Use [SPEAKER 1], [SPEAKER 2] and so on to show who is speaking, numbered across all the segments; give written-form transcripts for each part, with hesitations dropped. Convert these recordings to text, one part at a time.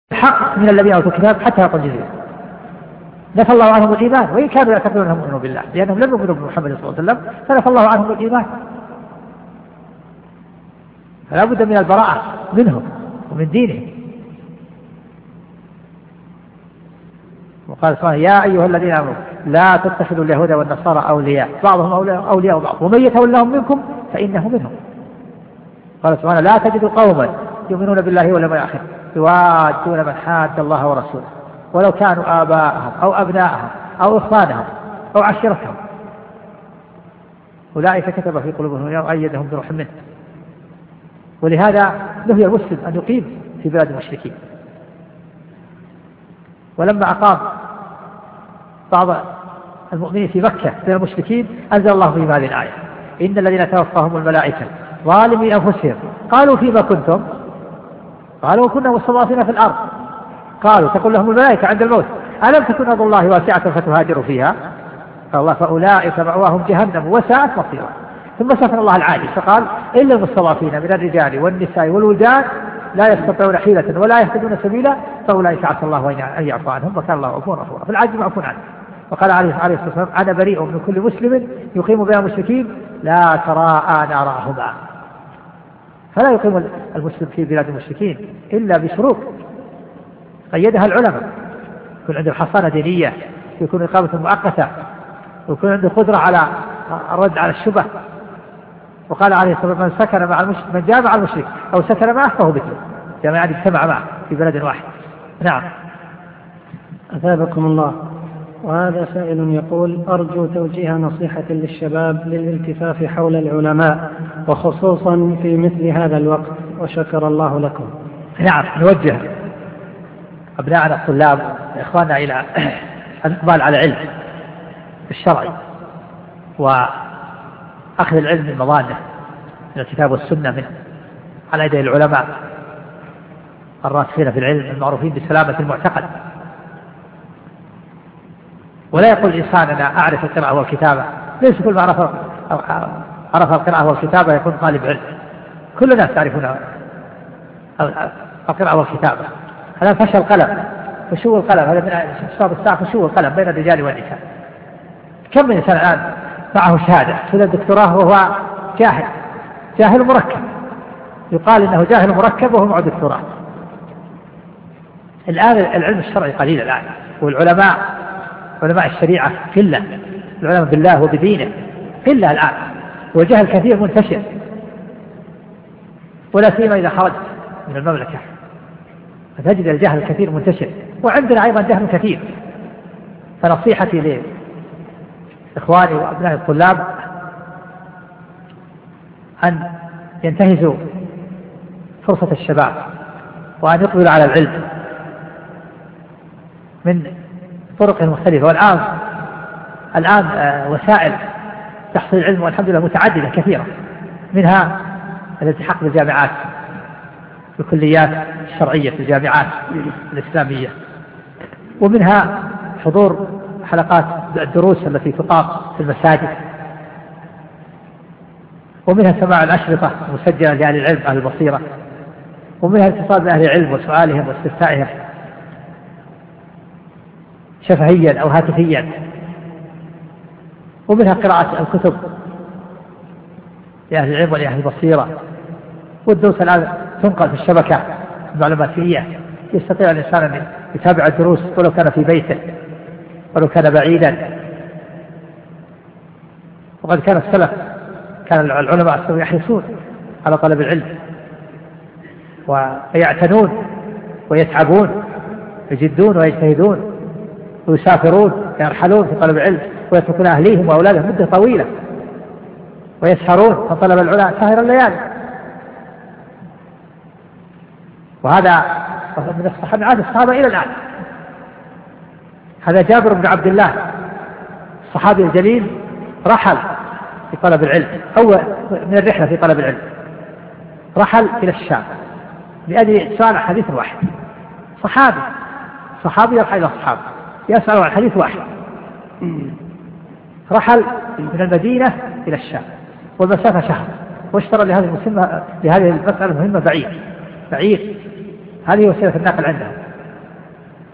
[SPEAKER 1] حق من الذين أوتوا الكتاب حتى يعطوا الجزية. نفى الله عنهم الإيمان وإن كانوا يعتقدون أنهم يؤمنون بالله، لأنهم لم يؤمنوا بمحمد صلى الله عليه وسلم فنفى الله عنهم الإيمان. فلا بد من البراءة منهم ومن دينهم. وقال سبحانه: يا أيها الذين آمنوا لا تتخذوا اليهود والنصارى أولياء بعضهم أولياء بعض ومن يتولهم منكم فإنه منهم. قال سبحانه: لا تجد قوما يؤمنون بالله واليوم الآخر يوادون من حاد الله ورسوله ولو كانوا آباءهم أو أبناءهم أو إخوانهم أو عشيرتهم أولئك كتب في قلوبهم وأيدهم بروح منه. ولهذا نهي المسلم أن يقيم في بلاد المشركين. ولما أقام بعض المؤمنين في مكة من المشركين أنزل الله فيهم هذه الآية: إن الذين توفاهم الملائكة ظالمي أنفسهم قالوا فيما كنتم؟ قالوا: كنا مستضعفين في الأرض. قالوا: تقول لهم الملائكة عند الموت: ألم تكن أرض الله واسعة فتهاجروا فيها؟ قال الله: فأولئك مأواهم جهنم وساءت مصيرا. ثم سفر الله العاجز فقال: إلا المستضعفين من الرجال والنساء والولدان لا يستطيعون حيلة ولا يهتدون سبيلا فأولئك عسى الله أن يعفو عنهم وكان الله غفورا غفورا. فالعاجز معفو عنه. وقال عليه الصلاة والسلام: أنا بريء من كل مسلم يقيم بين المشركين لا تراءى نارهما. فلا يقيم المسلم في بلاد المشركين إلا بشروط قيدها العلماء: يكون عنده حصانة دينية، يكون إقامة مؤقتة، ويكون عنده قدرة على الرد على الشبه. وقال عليه الصلاة والسلام: من سكن مع المشرك من جامع المشرك أو سكن معه فهو مثله، جامع اجتمع معه في بلد واحد. نعم.
[SPEAKER 2] أثابكم الله. وهذا سائل يقول: أرجو توجيه نصيحة للشباب للالتفاف حول العلماء وخصوصا في مثل هذا الوقت، وشكر الله لكم.
[SPEAKER 1] نعم، نوجه أبناءنا الطلاب إخواننا إلى الإقبال على العلم الشرعي وأخذ العلم من مظانه من الكتاب والسنة منه على يدي العلماء الراسخين في العلم المعروفين بسلامة المعتقد. ولا يقول الإنسان: أنا أعرف القراءة والكتابة. ليس كل ما عرف القراءة والكتابة يكون طالب علم. كل الناس تعرفون القراءة والكتابة. هذا فشل القلم فشو القلم، هذا من أسباب الساعة فشو القلم بين الرجال والنساء. كم من إنسان الآن معه شهادة سنة الدكتوراه وهو جاهل مركب، يقال إنه جاهل مركب وهو معه دكتوراه. الآن العلم الشرعي قليل الآن، والعلماء علماء الشريعة قلة، العلماء بالله وبدينه قلة الآن، والجهل كثير منتشر، ولا سيما إذا خرجت من المملكة فتجد الجهل الكثير منتشر، وعندنا أيضا جهل كثير. فنصيحتي لإخواني وأبناء الطلاب أن ينتهزوا فرصة الشباب وأن يقبلوا على العلم من طرق مختلفة. والآن وسائل تحصيل العلم والحمد لله متعددة كثيرة، منها الالتحاق بالجامعات بالكليات الشرعية في الجامعات الإسلامية، ومنها حضور حلقات الدروس التي تقام في المساجد، ومنها سماع الأشرطة المسجلة لأهل العلم أهل البصيرة، ومنها الاتصال بأهل العلم وسؤالهم واستفتائهم شفهيا أو هاتفيا، ومنها قراءة الكتب لأهل العلم ولأهل البصيرة. والدروس الآن تنقل في الشبكة المعلوماتية، يستطيع الإنسان أن يتابع الدروس ولو كان في بيته ولو كان بعيدا. وقد كان السلف كان العلماء يحرصون على طلب العلم ويعتنون ويتعبون، يجدون ويجتهدون ويسافرون ويرحلون في طلب العلم، ويتركون أهليهم وأولادهم مدة طويلة، ويسهرون فطلب العلماء سهر الليالي. وهذا من الصحابة إلى الآن. هذا جابر بن عبد الله الصحابي الجليل رحل في طلب العلم، أو من الرحلة في طلب العلم رحل إلى الشام لأجل سؤال حديث واحد. صحابي يرحل إلى الصحابة يسأل عن حديث واحد. رحل من المدينة إلى الشام والمسافة شهر، واشترى لهذه المسألة المهمة بعيد. هذه وسيلة النقل عندهم،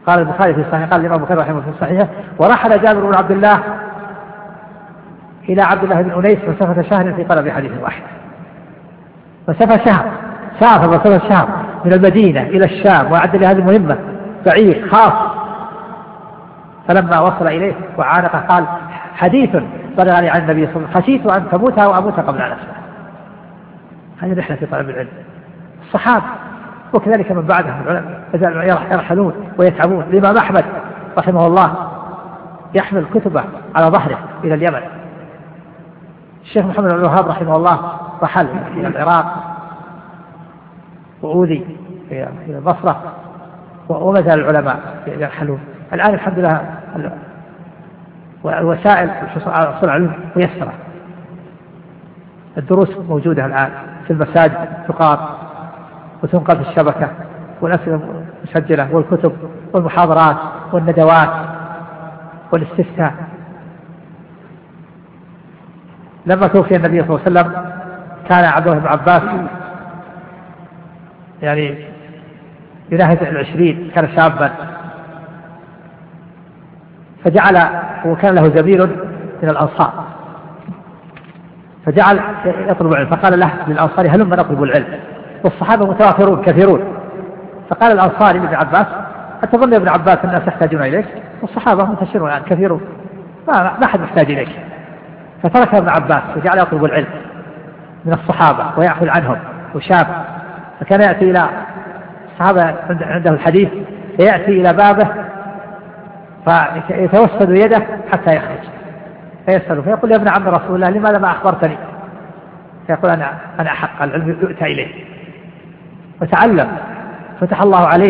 [SPEAKER 1] قال البخاري في الصحيح، قال الإمام البخاري رحمه الله في الصحيح: ورحل جابر بن عبد الله إلى عبد الله بن أنيس مسافة شهر في طلب حديث واحد. مسافة شهر، سافر مسافة شهر من المدينة إلى الشام وأعد لهذه المهمة بعير خاص. فلما وصل إليه وعانقه قال: حديث بلغني عن النبي صلى الله عليه وسلم خشيت أن تموت وأموت قبل أن أسمع. هذه رحلة في طلب العلم. الصحابة وكذلك من بعدهم العلماء يرحلون ويتعبون. الإمام أحمد رحمه الله يحمل كتبه على ظهره إلى اليمن. الشيخ محمد بن الوهاب رحمه الله رحل إلى العراق وأوذي إلى البصرة، وما زال العلماء يرحلون. الآن الحمد لله الوسائل الحصول على العلم ميسرة. الدروس موجودة الآن في المساجد تقام وتنقل في الشبكة، والأسئلة مسجلة، والكتب والمحاضرات والندوات والاستفتاء. لما توفي النبي صلى الله عليه وسلم كان عبد الله بن عباس يعني يناهز 20، كان شابا، فجعل، وكان له زميل من الأنصار، فجعل يطلب العلم، فقال له للأنصاري: هلم نطلب العلم، والصحابة متوافرون كثيرون. فقال الأنصاري لابن عباس: أتظن يا ابن عباس الناس يحتاجون إليك؟ والصحابة منتشرون الآن كثيرون، ما أحد محتاج إليك. فترك ابن عباس وجعل يطلب العلم من الصحابة ويأخذ عنهم وشاب. فكان يأتي إلى الصحابة عنده الحديث، فيأتي إلى بابه فيتوسد يده حتى يخرج، فيسأله فيقول: يا ابن عم رسول الله لماذا ما أخبرتني؟ فيقول: أنا أحق، العلم يؤتى إليه. وتعلم، فتح الله عليه،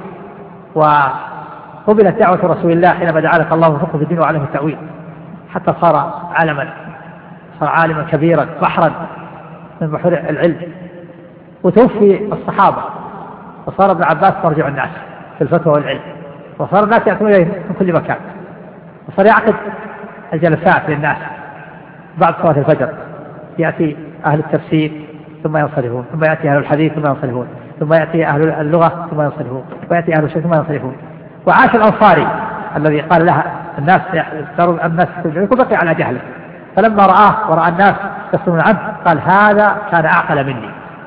[SPEAKER 1] وقبلت دعوة رسول الله حينما دعا لك الله فقه في الدين وعلمه التأويل، حتى صار عالما كبيرا بحرا من بحور العلم. وتوفي الصحابة، وصار ابن عباس مرجع الناس في الفتوى والعلم، وصار الناس يأتون إليه من كل مكان، وصار يعقد الجلسات للناس بعد صلاة الفجر. يأتي أهل التفسير ثم ينصرفون، ثم يأتي أهل الحديث ثم ينصرفون، ثم يأتي أهل اللغة ثم ينصرفون، ويأتي أهل الشيء ثم ينصرفون. وعاش الأنصاري الذي قال لها الناس يختارون الناس وبقي على جهله، فلما رآه ورأى الناس يصدون عنه قال: هذا كان أعقل مني.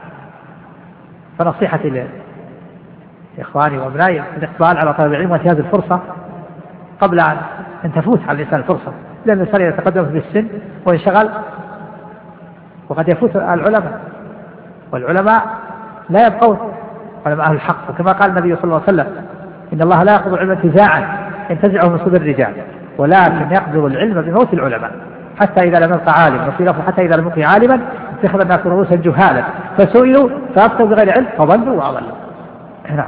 [SPEAKER 1] فنصيحتي لإخواني وأبنائي الإقبال على طلب العلم وانتهاز الفرصة قبل أن تفوت على الإنسان الفرصة، لأن الإنسان يتقدم في السن وينشغل وقد يفوت العلماء، والعلماء لا يبقون، علماء أهل الحق. وكما قال النبي صلى الله عليه وسلم: إن الله لا يقبض العلم انتزاعا ينتزعه من صدور الرجال، ولكن يقبض العلم بموت العلماء، حتى إذا لم يبق عالم، وفي لفظ حتى إذا لم يبق عالما اتخذ الناس رؤوسا جهالا فسئلوا فأفتوا بغير علم فضلوا وأضلوا. نعم.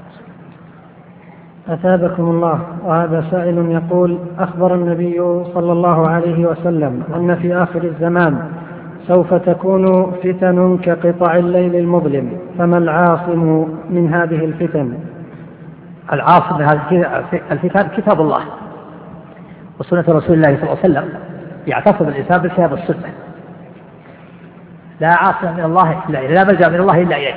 [SPEAKER 2] أثابكم الله. وهذا سائل يقول: أخبر النبي صلى الله عليه وسلم أن في آخر الزمان سوف تكون فتن كقطع الليل المظلم، فما العاصم من هذه الفتن؟
[SPEAKER 1] العاصم من هذه الفتن كتاب الله وسنة رسول الله صلى الله عليه وسلم. يعتصم الإنسان بالكتاب والسنة. لا عاصم من الله إلا إليه، لا ملجأ من الله إلا إليه.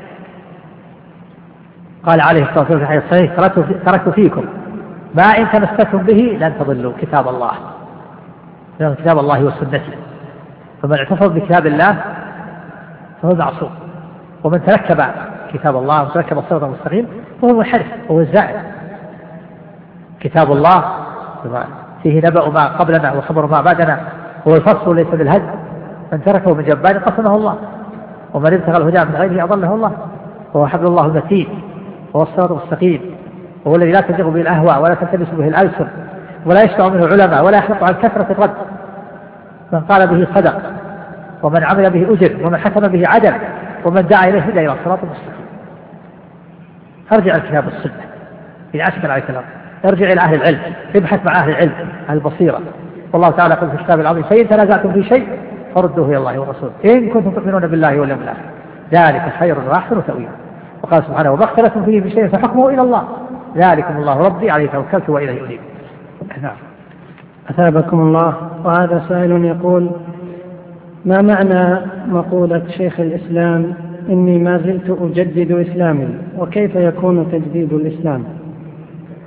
[SPEAKER 1] قال عليه الصلاة والسلام في الحديث الصحيح: تركت فيكم ما إن تمسكتم به لن تضلوا، كتاب الله، كتاب الله وسنته. فمن اعتصم بكتاب الله فهو معصوم، ومن تركب كتاب الله وتركب الصراط المستقيم فهو منحرف وهو الزائد. كتاب الله فيه نبأ ما قبلنا وخبر ما بعدنا، هو الفصل ليس بالهدم، من تركه من جبار قسمه الله، ومن ابتغى الهدى من غيره أضله الله، وهو حبل الله المتين، وهو الصراط المستقيم، وهو الذي لا تزغ به الأهواء ولا تلتبس به الألسن ولا يشفع منه علماء ولا يحلق عن كثرة الرد. من قال به صدق، ومن عمل به أجر، ومن حكم به عدل، ومن دعا إليه هدى إلى الصراط المستقيم. ارجع الكتاب والسنة إذا أشكل عليك الأمر، ارجع إلى أهل العلم، ابحث مع أهل العلم أهل البصيرة. والله تعالى يقول في الكتاب العظيم: فإن تنازعتم في شيء فردوه إلى الله والرسول إن كنتم تؤمنون بالله واليوم الآخر ذلك خير وأحسن تأويلا. وقال سبحانه: وما اختلفتم فيه بشيء فحكمه إلى الله ذلكم الله ربي عليه توكلت وإليه أنيب. نعم.
[SPEAKER 2] أثابكم الله. وهذا سائل يقول: ما معنى مقولة شيخ الإسلام إني ما زلت أجدد إسلامي، وكيف يكون تجديد الإسلام؟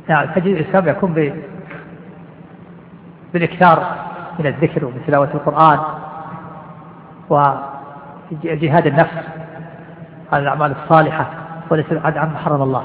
[SPEAKER 1] يعني تجد الإسلام يكون بالإكثار من الذكر وبتلاوة القرآن وجهاد النفس على الأعمال الصالحة والابتعاد عما حرم الله.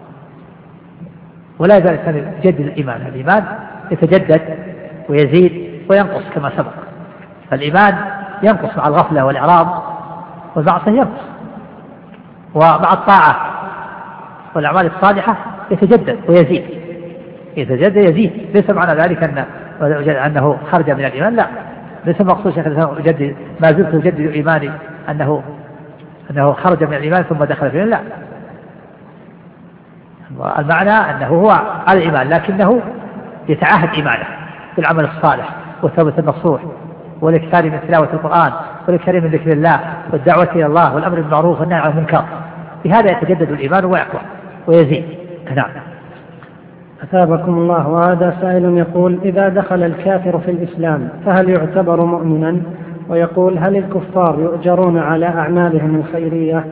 [SPEAKER 1] ولا يزال الإنسان يجدد الإيمان يتجدد ويزيد وينقص كما سبق. فالإيمان ينقص مع الغفلة والإعراض، والمعصية ينقص، ومع الطاعة والأعمال الصالحة يتجدد ويزيد. يزيد. ليس معنى ذلك أنه خرج من الإيمان، لا، ليس مقصود شيخ الإسلام أجدد ما زلت أجدد إيماني أنه خرج من الإيمان ثم دخل في الإيمان، لا. المعنى أنه هو على الإيمان لكنه يتعاهد إيمانه بالعمل الصالح والتوبة النصوح والإكثار من تلاوة القرآن والإكثار من ذكر الله والدعوة إلى الله والأمر بالمعروف والنهي عن المنكر. بهذا يتجدد الإيمان ويقوى ويزيد. نعم.
[SPEAKER 2] أثابكم الله. وهذا سائل يقول: إذا دخل الكافر في الإسلام فهل يعتبر مؤمنا؟ ويقول: هل الكفار يؤجرون على أعمالهم الخيرية؟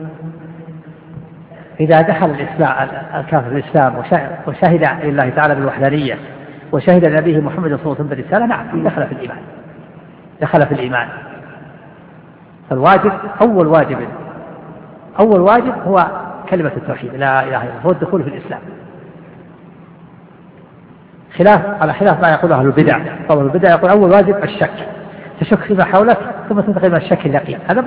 [SPEAKER 1] إذا دخل الكافر في الإسلام وشهد لله تعالى بالوحدانية وشهد لنبيه محمد صلى الله عليه وسلم بالرسالة، نعم، دخل في الإيمان. فالواجب أول واجب هو كلمة التوحيد لا إله إلا الله، هو الدخول في الإسلام، على خلاف ما يقول أهل البدع. طبعا البدع يقول أول واجب الشك، تشك فيما حولك ثم تنتقل من الشك اليقين. هذا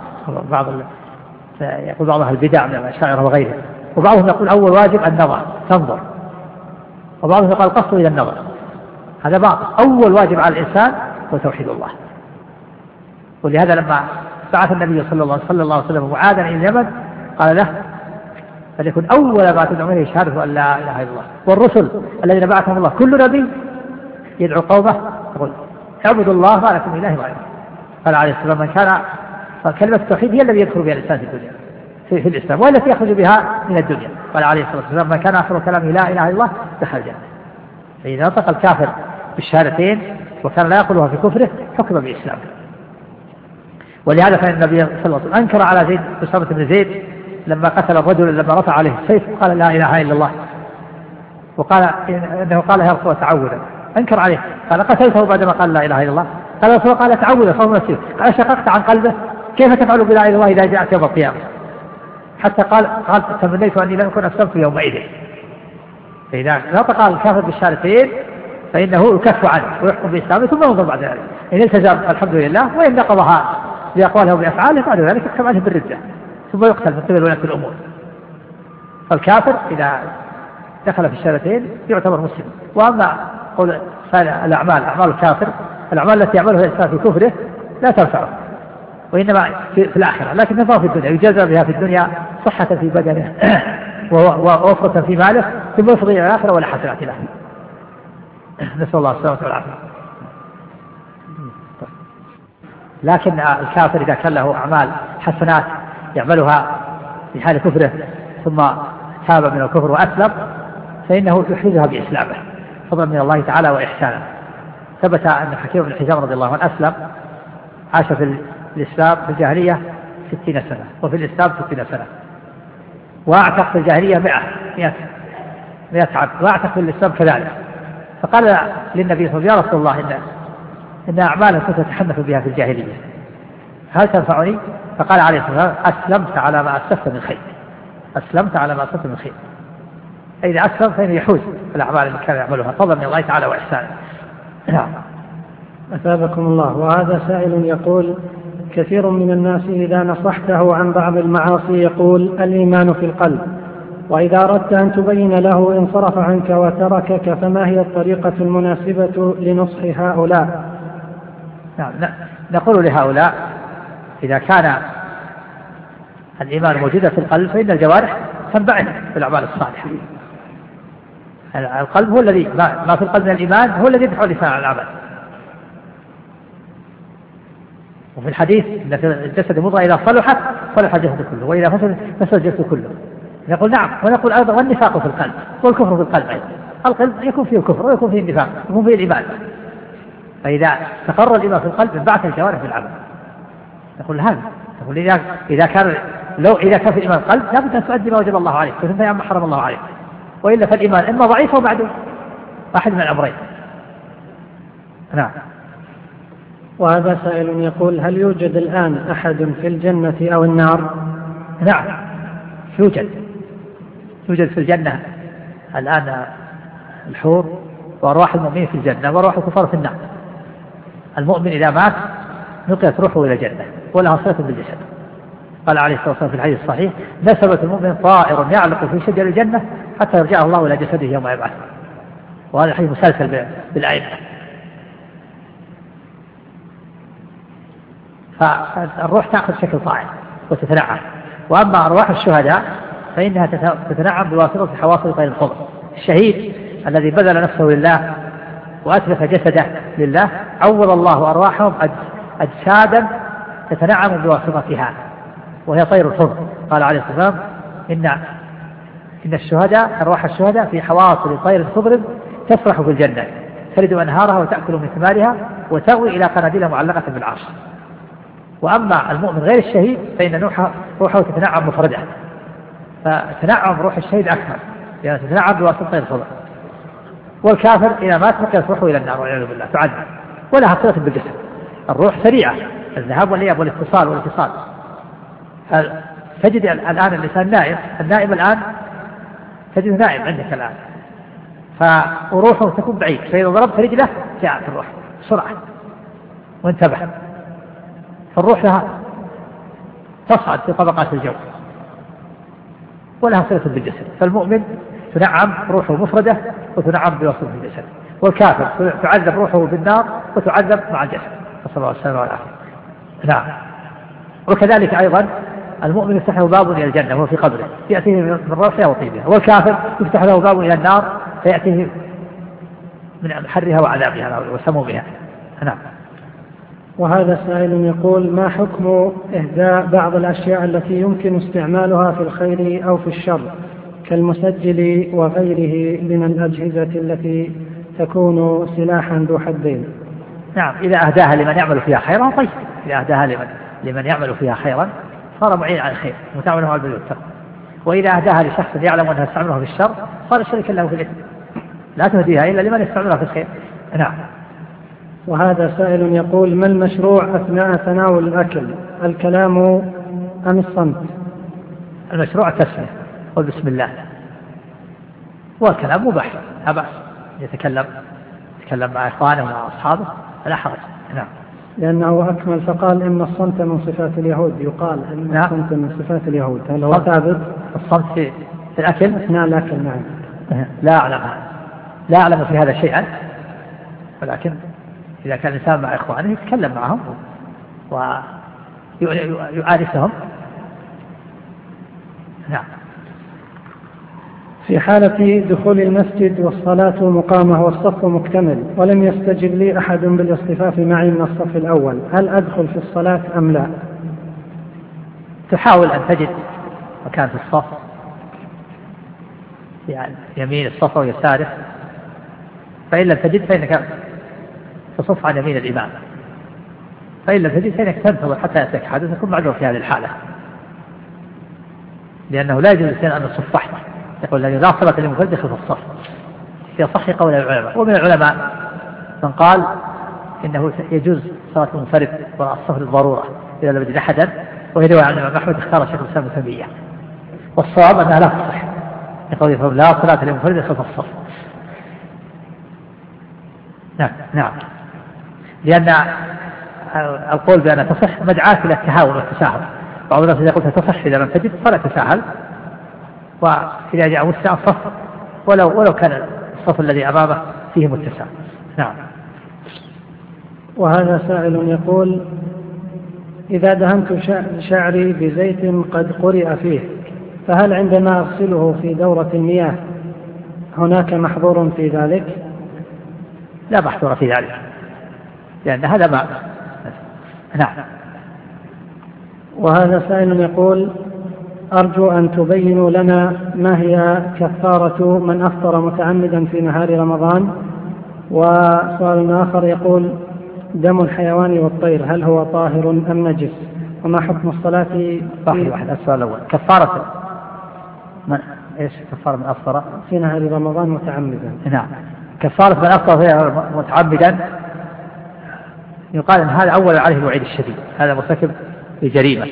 [SPEAKER 1] يقول بعض أهل البدع من الأشاعرة وغيره. وبعضهم يقول أول واجب النظر، تنظر. وبعضهم يقول القصد إلى النظر. هذا باطل. أول واجب على الإنسان هو توحيد الله. ولهذا لما بعث النبي صلى الله عليه وسلم معاذا إلى اليمن قال له: فليكن أول ما تدعو إليه شهادة أن لا إله إلا الله. والرسل الذين بعثهم الله كل نبي يدعو قومه يقول: اعبدوا الله ما لكم من إله غيره. قال عليه الصلاة والسلام: فكلمة التوحيد هي الذي يدخل بها الإنسان في الدنيا في الإسلام، والتي يخرج بها من الدنيا. قال عليه الصلاة والسلام: من كان آخر كلامه لا إله إلا الله دخل الجنة. فإذا نطق الكافر بالشهادتين وكان لا يقولها في كفره حكم بإسلامه. ولهذا فإن النبي صلى الله عليه وسلم أنكر على زيد أسامة بن زيد لما قتل الرجل لما رفع عليه السيف قال لا إله إلا الله، وقال إنه قال يا رسول الله تعوذا. أنكر عليه، قال: قتلته بعدما قال لا إله إلا الله. قال رسول الله: قال تعوذا صوم السيف. قال: شققت عن قلبه، كيف تفعل بلا إله إلا الله إذا جاءت يوم القيامة؟ حتى قال تمنيت أني لم أكن أسلمت يومئذ. فإذا نطق الكافر بالشهادتين فإنه يكف عنه ويحكم بإسلامه ثم ينظر بعد ذلك. إن التزم الحمد لله، وإن نقضها بأقواله وبأفعاله بعد ذلك يحكم عليه بالردة ثم يقتل من قبل ولاة الأمور. فالكافر إذا دخل في الشهادتين يعتبر مسلم. وأما قول أعمال الكافر، الأعمال التي يعملها الإنسان في كفره لا تنفعه، وإنما في الآخرة، لكن تنفعه في الدنيا، يجازى بها في الدنيا صحة في بدنه ووفرة في ماله، ثم يفضي إلى الآخرة ولا حسنات له. نسأل الله السلامة والعافية. لكن الكافر إذا كان له أعمال حسنات يعملها في حال كفره ثم تاب من الكفر وأسلم فإنه يحرزها بإسلامه فضلا من الله تعالى وإحسانه. ثبت أن حكيم بن حزام رضي الله عنه أسلم، عاش في الإسلام في الجاهلية 60 سنة وفي الإسلام 60 سنة، وأعتق في الجاهلية 100 عبد، وأعتق في الإسلام كذلك. فقال للنبي صلى الله عليه وسلم: يا رسول الله إن أعمالا كنت أتحنث بها في الجاهلية هل تنفعني؟ فقال عليه الصلاة والسلام: أسلمت على ما أسلفت من خير. أسلمت على ما أسلفت من خير. إذا أسلم فإنه يحوز الأعمال التي كان يعملها فضلا من الله تعالى وإحسانه.
[SPEAKER 2] أثابكم الله. وهذا سائل يقول: كثير من الناس إذا نصحته عن بعض المعاصي يقول الإيمان في القلب، وإذا أردت أن تبين له انصرف عنك وتركك، فما هي الطريقة المناسبة لنصح هؤلاء؟
[SPEAKER 1] نقول لهؤلاء: إذا كان الإيمان موجودة في القلب فإن الجوارح تنبعث بالأعمال الصالحة. القلب هو الذي ما في القلب من الإيمان هو الذي يدفع اللسان على العمل. وفي الحديث إن في الجسد مضغة إذا صلحت صلح الجسد كله، وإذا فسد الجسد كله. نقول نعم. ونقول أيضا: والنفاق في القلب والكفر في القلب أيضا. القلب يكون فيه الكفر ويكون فيه النفاق ويكون فيه الإيمان. فإذا استقر الإيمان في القلب انبعث الجوارح في العمل. نقول هذا. نقول إذا كان في الإيمان القلب لابد أن تؤدي ما وجب الله عليك وتنتهي عما حرم الله عليك. وإلا فالإيمان إما ضعيف أو معدوم، واحد من الأمرين. نعم.
[SPEAKER 2] وهذا سائل يقول هل يوجد الآن أحد في الجنة أو النار؟
[SPEAKER 1] نعم يوجد في الجنة الآن الحور وأرواح المؤمنين في الجنة وأرواح الكفار في النار. المؤمن إذا مات نقلت روحه إلى الجنة ولها صلة بالجسد. قال عليه الصلاة والسلام في الحديث الصحيح نسبة المؤمن طائر يعلق في شجر الجنة حتى يرجعه الله إلى جسده يوم يبعث. وهذا الحديث مسلسل بالأئمة. فالروح تأخذ شكل طائر وتتنعم. وأما أرواح الشهداء فإنها تتنعم بواسطة حواصل طير الخضر. الشهيد الذي بذل نفسه لله وأتلف جسده لله عوض الله أرواحهم أجسادا تتنعم بواسطتها وهي طير الخضر. قال عليه الصلاة والسلام إن الشهداء أرواح الشهداء في حواصل طير خضر تسرح في الجنة تلد أنهارها وتأكل من ثمارها وتأوي إلى قناديل معلقة بالعرش. وأما المؤمن غير الشهيد فإن روحه تتنعم مفردة، فتنعم روح الشهيد أكثر يعني تتنعم بواسطة طير الخضر. والكافر إذا مات نقلت روحه إلى النار والعياذ بالله تعذب ولها صلة بالجسد. الروح سريعة الذهاب والإياب والاتصال. تجد الآن الإنسان نائم، النائم الآن تجد نائم عندك الآن فروحه تكون بعيد، فإذا ضربت رجله جاءت الروح بسرعة وانتبه. فالروح لها تصعد في طبقات الجو ولها صلة بالجسد. فالمؤمن تنعم روحه مفردة وتنعم بواسطة الجسد، والكافر تعذب روحه بالنار وتعذب مع الجسد. صلى الله عليه وسلم والعافية. نعم. وكذلك أيضا المؤمن يفتح له باب إلى الجنة وهو في قبره يأتيه من روحها وطيبها، والكافر يفتح له باب إلى النار فيأتيه من حرها وعذابها وسمومها. نعم.
[SPEAKER 2] وهذا سائل يقول ما حكم إهداء بعض الأشياء التي يمكن استعمالها في الخير أو في الشر كالمسجل وغيره من الأجهزة التي تكون سلاحا ذو حدين؟
[SPEAKER 1] نعم. إذا أهداها لمن يعمل فيها خيرا طيب، إذا أهداها لمن يعمل فيها خيرا صار معين على الخير متعاونه على البر والتقوى. وإذا أهداها لشخص يعلم أنها تستعملها في الشر صار شريكا له في الإثم. لا تهديها إلا لمن يستعملها في الخير. نعم.
[SPEAKER 2] وهذا سائل يقول ما المشروع أثناء تناول الأكل، الكلام أم الصمت؟
[SPEAKER 1] المشروع التسمية والبسم الله، والكلام مباح لا بأس يتكلم مع إخوانه ومع أصحابه لا حرج. نعم.
[SPEAKER 2] لأنه أكمل فقال إن الصمت من صفات اليهود، يقال إن
[SPEAKER 1] نعم.
[SPEAKER 2] الصمت من صفات اليهود، هل هو ثابت؟
[SPEAKER 1] الصمت في الأكل
[SPEAKER 2] أثناء الأكل؟ نعم.
[SPEAKER 1] لا أعلم في هذا شيئا، ولكن إذا كان الإنسان مع إخوانه يتكلم معهم ويؤانسهم. نعم.
[SPEAKER 2] في حالة دخول المسجد والصلاة مقامة والصف مكتمل ولم يستجب لي أحد بالاصطفاف معي من الصف الأول، هل أدخل في الصلاة أم لا؟
[SPEAKER 1] تحاول أن تجد مكان في الصف يعني يمين الصف ويساره، فإن لم تجد فإنك تصف عن يمين الإمام، فإن لم تجد فإنك تنتظر حتى يأتيك حدث تكون معذور في هذه الحالة، لأنه لا يجوز الإنسان أن يصف وحده. يقول لا صلاة للمنفرد يدخل في الصف في صح قول العلماء. ومن العلماء من قال إنه يجوز صلاة المنفرد والصف للضرورة إذا لم يجد أحدا، وهي رواية عن الإمام أحمد اختار شيخ الإسلام ابن تيمية، والصواب أنها لا تصح يقول لا صلاة للمنفرد يدخل في الصف. نعم. لأن القول بأن تصح مدعاة إلى التهاون والتساهل. بعض الناس إذا قلت تصح إذا لم تجد فلا تساهل، وإذا جاء متسع الصف ولو كان الصف الذي أمامه فيه متسع. نعم.
[SPEAKER 2] وهذا سائل يقول إذا دهنت شعري بزيت قد قرئ فيه فهل عندما أغسله في دورة المياه هناك محظور في ذلك؟
[SPEAKER 1] لا محظور في ذلك لأن هذا ماء. نعم.
[SPEAKER 2] وهذا سائل يقول أرجو أن تبينوا لنا ما هي كفارة من أفطر متعمدا في نهار رمضان. وسؤال آخر يقول دم الحيوان والطير هل هو طاهر أم نجس، وما حكم الصلاة
[SPEAKER 1] واحد السؤال الأول كفارة إيش كفارة من أفطر
[SPEAKER 2] في نهار رمضان متعمدا؟
[SPEAKER 1] نعم، كفارة من أفطر فيها متعمدا يقال أن هذا أول عليه الوعيد الشديد، هذا مرتكب لجريمة،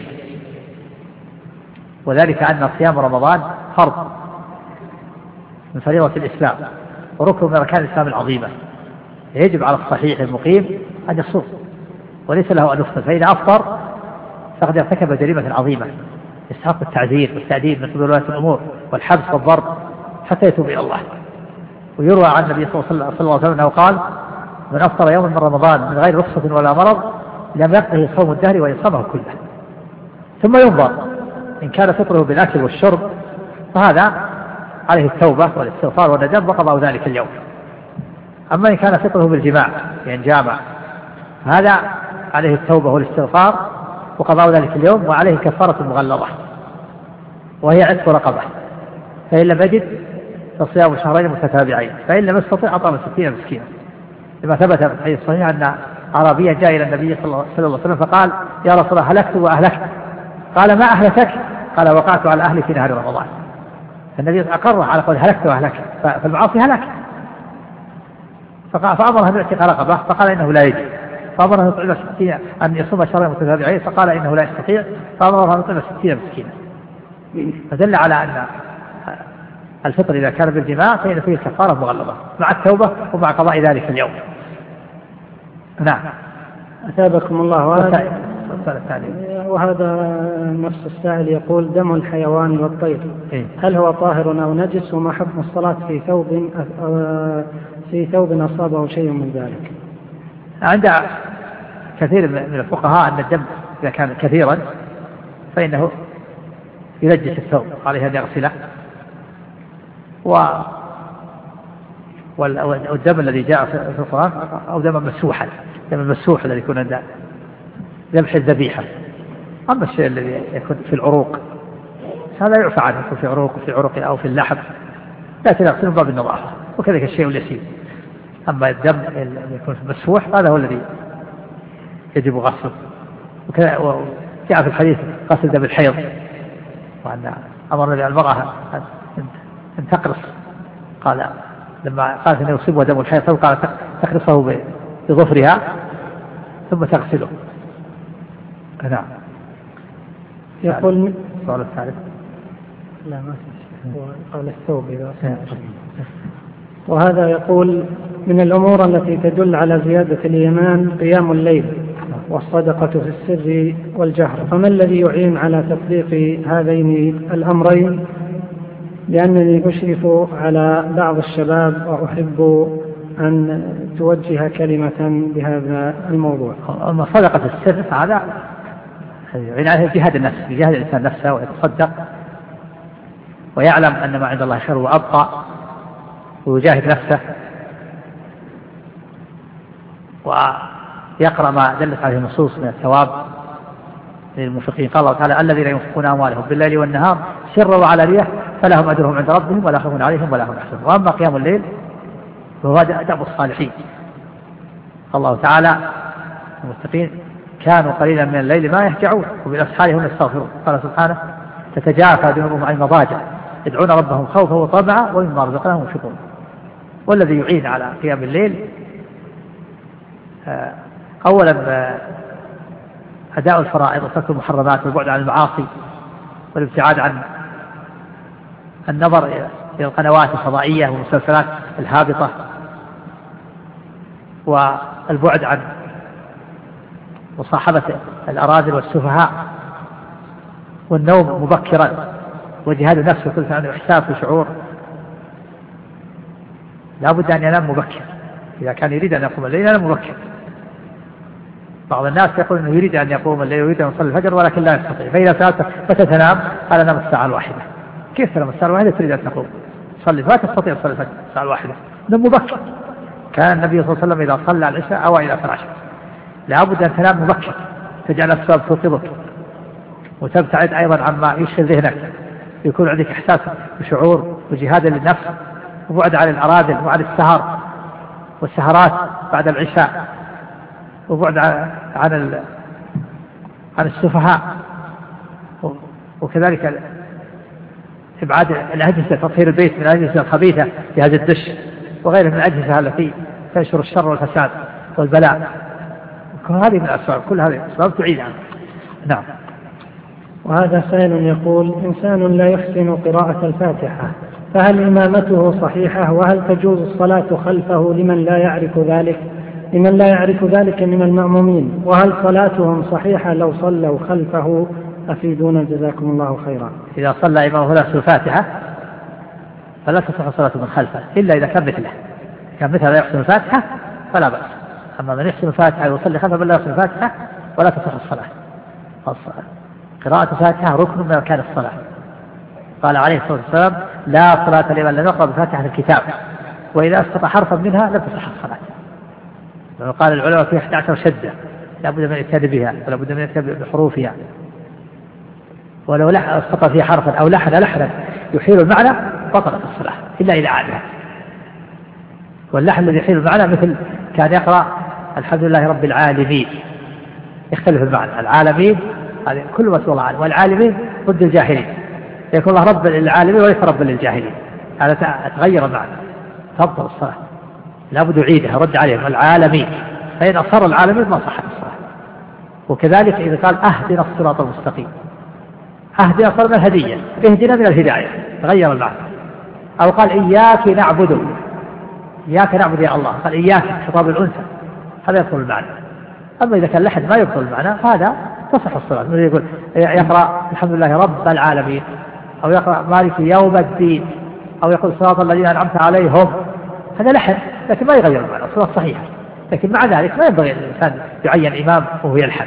[SPEAKER 1] وذلك أن صيام رمضان فرض من فريضة الإسلام وركن من أركان الإسلام العظيمة، يجب على الصحيح المقيم أن يصوم وليس له أن يفطر، فإذا أفطر فقد ارتكب جريمة عظيمة يستحق التعذير والتأديب من قبل ولاة الأمور والحبس والضرب حتى يتوب إلى الله. ويروى عن النبي صلى الله عليه وسلم أنه قال: من أفطر يوم من رمضان من غير رخصة ولا مرض لم يقضه صوم الدهر وإن صامه كله. ثم ينظر إن كان فطره بالأكل والشرب فهذا عليه التوبة والاستغفار والندم وقضاء ذلك اليوم. أما إن كان فطره بالجماع يعني جامع هذا عليه التوبة والاستغفار وقضاء ذلك اليوم، وعليه كفارة مغلظة وهي عتق رقبة، فإن لم يجد فصيام شهرين متتابعين، فإن لم يستطع أطعم 60 مسكينا، لما ثبت في الحديث الصحيح أن أعرابيا جاء إلى النبي صلى الله عليه وسلم فقال: يا رسول الله هلكت وأهلكت. قال: ما أهلكك؟ قال: وقعت على أهلي في نهار رمضان. فالنبي أقر على قول هلكت وأهلكت، فالمعاصي هلك، فأمره أن يعتق رقبة فقال إنه لا يجب، فأمره أن يصوم شهرين متتابعين فقال إنه لا يستطيع، فأمره أن يطعم 60 مسكينا. فدل على أن الفطر إذا كان بالجماع فإن فيه الكفارة مغلظة مع التوبة ومع قضاء ذلك اليوم. نعم.
[SPEAKER 2] أثابكم الله. وهذا نفس السائل يقول: دم الحيوان والطير هل هو طاهر أو نجس؟ وما حكم الصلاة في ثوب أصابه شيء من ذلك؟
[SPEAKER 1] عند كثير من الفقهاء أن الدم إذا كان كثيرا فإنه ينجس الثوب، عليه أن يغسله، والدم الذي جاء في القرآن أو دم مسوحا، دم المسوح الذي يكون عند ذبح الذبيحة. أما الشيء الذي يكون في العروق هذا يعفى عنه، يكون في عروق وفي عنق أو في اللحم لكن يغسل من باب النظافة، وكذلك الشيء اليسير. أما الدم الذي يكون مسفوح هذا هو الذي يجب غسله. وجاء في الحديث غسل دم الحيض، وأن أمر المرأة أن تقرص، قال لما قالت أنه يصيبها دم الحيض قال تقرصه بظفرها ثم تغسله. نعم.
[SPEAKER 2] يقول
[SPEAKER 1] السؤال الثالث.
[SPEAKER 2] لا ما في قال الثوب إذا وهذا يقول: من الأمور التي تدل على زيادة الإيمان قيام الليل والصدقة في السر والجهر، فما الذي يعين على تطبيق هذين الأمرين؟ لأنني أشرف على بعض الشباب وأحب أن توجه كلمة بهذا الموضوع.
[SPEAKER 1] أما صدقة السر هذا يعين عليه جهاد النفس، يجاهد الإنسان نفسه ويتصدق ويعلم أن ما عند الله خير وأبقى، ويجاهد نفسه ويقرأ ما دلت عليه النصوص من الثواب للمنفقين. قال الله تعالى: الذين ينفقون أموالهم بالليل والنهار سرا وعلانية فلهم أجرهم عند ربهم ولا خوف عليهم ولا هم يحزنون. وأما قيام الليل فهو دأب الصالحين. الله تعالى: المتقين كانوا قليلا من الليل ما يهجعون وبالأسحار هم يستغفرون. قال سبحانه: تتجافى جنوبهم عن المضاجع يدعون ربهم خوفا وطمعا ومما رزقناهم ينفقون. والذي يعين على قيام الليل أولا أداء الفرائض وترك المحرمات والبعد عن المعاصي والابتعاد عن النظر إلى القنوات الفضائية والمسلسلات الهابطة، والبعد عن مصاحبة الأراذل والسفهاء، والنوم مبكرا، وجهاد النفس وكل عنده إحساس وشعور. لا بد أن ينام مبكر إذا كان يريد أن يقوم الليل ينام مبكر. بعض الناس يقول أنه يريد أن يقوم الليل ويريد أن يصلي الفجر ولكن لا يستطيع، فإذا سألت متى تنام قال: نام الساعة الواحدة. كيف تنام الساعة الواحدة تريد أن تقوم تصلي؟ لا تستطيع تصلي الفجر الساعة الواحدة، نام مبكر. كان النبي صلى الله عليه وسلم إذا صلى العشاء أوى إلى فراشه. لا بد أن تنام مبكر، تجعل الأسباب توقظك، وتبتعد أيضا عما يشغل ذهنك، يكون عندك إحساس وشعور وجهاد للنفس، وبعد عن الأراذل وعن السهر والسهرات بعد العشاء، وبعد عن السفهاء، وكذلك إبعاد الأجهزة، تطهير البيت من الأجهزة الخبيثة بهذا الدش وغيره من الأجهزة التي تنشر الشر والفساد والبلاء. كل هذه من الأسباب، كل هذه الأسباب تعيد عنه. نعم.
[SPEAKER 2] وهذا سائل يقول: إنسان لا يحسن قراءة الفاتحة، فهل إمامته صحيحة؟ وهل تجوز الصلاة خلفه لمن لا يعرف ذلك من المأمومين؟ وهل صلاتهم صحيحة لو صلوا خلفه؟ أفيدونا جزاكم الله خيرا.
[SPEAKER 1] إذا صلى إمامه لا يحسن الفاتحة فلا تصح الصلاة من خلفه إلا إذا كان مثله، كان مثله لا يحسن الفاتحة فلا بأس. أما من يحسن الفاتحة ويصلي خلفه من لا يحسن الفاتحة ولا تصح الصلاة. قراءة الفاتحة ركن من أركان الصلاة. قال عليه الصلاة والسلام: لا صلاة لمن لم يقرأ بفاتحة الكتاب، وإذا أسقط حرفا منها لم تصح الصلاة. قال العلماء في 11 شدة لا بد من الاتيان بها ولا بد من الاتيان بحروفها، ولو أسقط فيها حرفا أو لحنا يحيل المعنى بطلت الصلاة إلا إذا عادها. واللحن الذي يحيل المعنى مثل كان يقرأ الحمد لله رب العالمين، يختلف المعنى. العالمين هذه كل ما سوى الله عنه، والعالمين ضد الجاهلين، يكون الله رب للعالمين وليس رب للجاهلين، هذا تغير المعنى تبطل الصلاة، لا بد يعيدها رد عليهم العالمين، فإن أصر العالمين ما صحت الصلاة. وكذلك إذا قال أهدنا الصراط المستقيم، أهدنا صار من الهدية، اهدنا من الهداية، تغير المعنى. أو قال إياك نعبد، إياك نعبد يا الله، قال إياك خطاب الأنثى، هذا يدخل المعنى. أما إذا كان لحد ما يدخل المعنى فهذا تصح الصلاة. مثل يقول يقرأ الحمد لله رب العالمين، أو يقرأ مالك يوم الدين، أو يقول صراط الذين أنعمت عليهم، هذا لحن لكن ما يغير المعنى، الصلاة صحيحة. لكن مع ذلك ما ينبغي الإنسان يعين إمام وهو يلحن،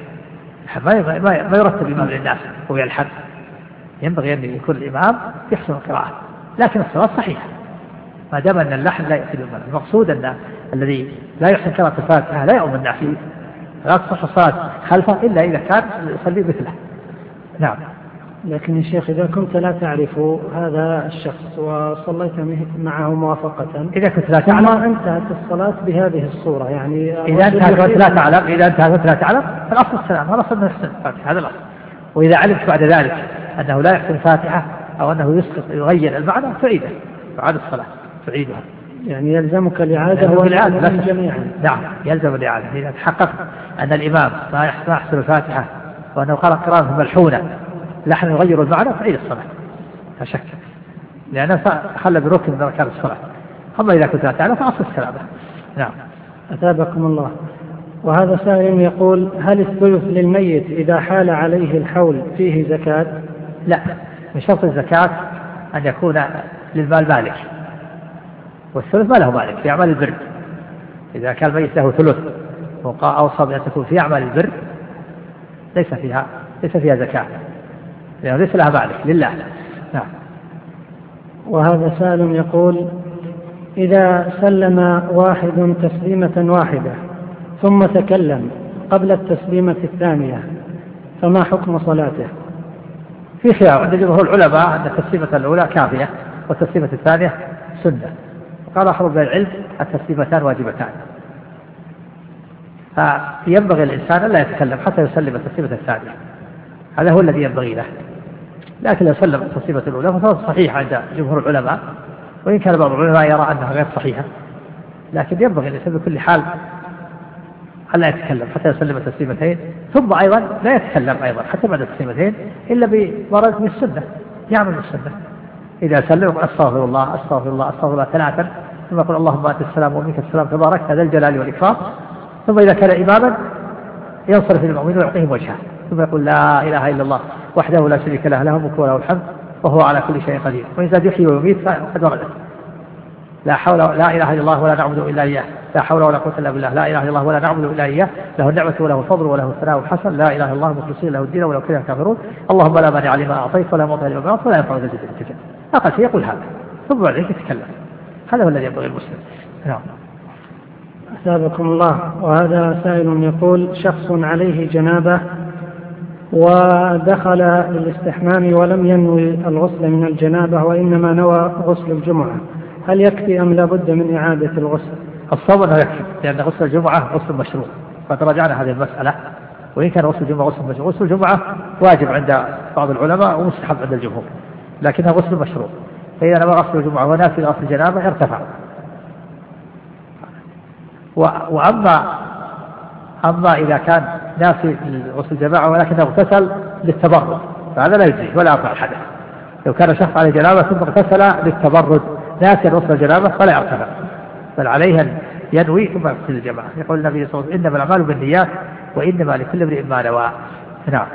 [SPEAKER 1] ما يرتب إمام للناس وهو يلحن، ينبغي أن يكون الإمام يحسن القراءة، لكن الصلاة صحيحة ما دام أن اللحن لا يفسد المعنى. المقصود أن الذي لا يحسن قراءة الفاتحة لا يؤمن الناس، لا تصح الصلاة خلفه إلا إذا كان يصلي مثله. نعم.
[SPEAKER 2] لكن يا شيخ إذا كنت لا تعرف هذا الشخص وصليت معه موافقة،
[SPEAKER 1] إذا كنت لا تعلم
[SPEAKER 2] انتهت الصلاة بهذه الصورة، يعني
[SPEAKER 1] إذا انتهت لا تعلم فالأصل السلام، هذا أصل من يحسن الفاتحة، هذا الأصل. وإذا علمت بعد ذلك أنه لا يحسن الفاتحة أو أنه يسقط يغير المعنى تعيده، تعاد الصلاة تعيدها.
[SPEAKER 2] يعني يلزمك الإعادة جميعا.
[SPEAKER 1] نعم يلزم الإعادة إذا تحقق أن الإمام ما يحسن الفاتحة وأنه قرأ قراءة ملحونة لحن يغير المعنى تعيد الصلاة لا شك، لأنه خلى بركن من أركان الصلاة. أما إذا كنت لا تعلم فأصل السلامة. نعم.
[SPEAKER 2] أثابكم الله. وهذا سائل يقول: هل الثلث للميت إذا حال عليه الحول فيه زكاة؟
[SPEAKER 1] لا، من شرط الزكاة أن يكون للمال مالك، والثلث ما له مالك في أعمال البر. إذا كان الميت له ثلث أوصى بأن تكون في أعمال البر ليس فيها زكاة، لأنه ليس لها مالك لله. نعم.
[SPEAKER 2] وهذا سائل يقول: إذا سلم واحد تسليمة واحدة ثم تكلم قبل التسليمة الثانية فما حكم صلاته؟
[SPEAKER 1] في خلاف عند جمهور العلماء أن التسليمة الأولى كافية والتسليمة الثانية سنة، وقال آخر من العلم التسليمتان واجبتان، فينبغي الإنسان لا يتكلم حتى يسلم التسليمة الثانية، هذا هو الذي ينبغي له. لكن لو سلم التسليمة الأولى فهو صحيح عند جمهور العلماء، وإن كان بعض العلماء يرى أنها غير صحيحة، لكن ينبغي الإنسان بكل حال ألا يتكلم حتى يسلم التسليمتين، ثم أيضا لا يتكلم أيضا حتى بعد التسليمتين إلا بورد من السنة، يعمل السنة. إذا سلم أستغفر الله أستغفر الله أستغفر الله ثلاثا، ثم يقول اللهم أنت السلام ومنك السلام تبارك هذا الجلال والإكرام، ثم إذا كان إماما ينصرف للمؤمنين ويعطيهم وجهه، ثم يقول لا إله إلا الله وحده لا شريك له له الملك وله الحمد وهو على كل شيء قدير، وإن زاد يحيي ويميت فقد وردت لا إله إلا الله ولا نعبد إلا إياه، لا حول ولا قوة إلا بالله، لا إله إلا الله ولا نعبد إلا إياه، له النعمة وله الفضل وله الثناء الحسن، لا إله إلا الله مخلصين له الدين ولو كره الكافرون، اللهم لا مانع لما أعطيت ولا معطي لما منعت ولا ينفع ذا الجد منك الجد. أقل شيء يقول هذا ثم بعد ذلك يتكلم، هذا هو الذي ينبغي المسلم. نعم.
[SPEAKER 2] أثابكم الله. وهذا سائل يقول: شخص عليه جنابة ودخل للاستحمام ولم ينوي الغسل من الجنابة وإنما نوى غسل الجمعة، هل يكفي أم لا بد من إعادة الغسل؟
[SPEAKER 1] الصواب أنه يكفي، لأن غسل الجمعة غسل مشروع، فتراجعنا هذه المسألة، وإن كان غسل الجمعة غسل مشروع، غسل الجمعة واجب عند بعض العلماء ومستحب عند الجمهور، لكنها غسل مشروع. فإذا نوى غسل الجمعة ونافل غسل الجنابة ارتفع. أما إذا كان ناسي غسل الجماعة ولكنه اغتسل للتبرد فهذا لا يجزي ولا يرفع الحدث. لو كان شخص عليه جنابة ثم اغتسل للتبرد ناسي غسل الجنابة فلا يرتفع، بل عليه أن ينوي ثم يغسل الجماعة. يقول النبي صلى الله عليه وسلم: إنما الأعمال بالنيات وإنما لكل امرئ ما نوى. نعم.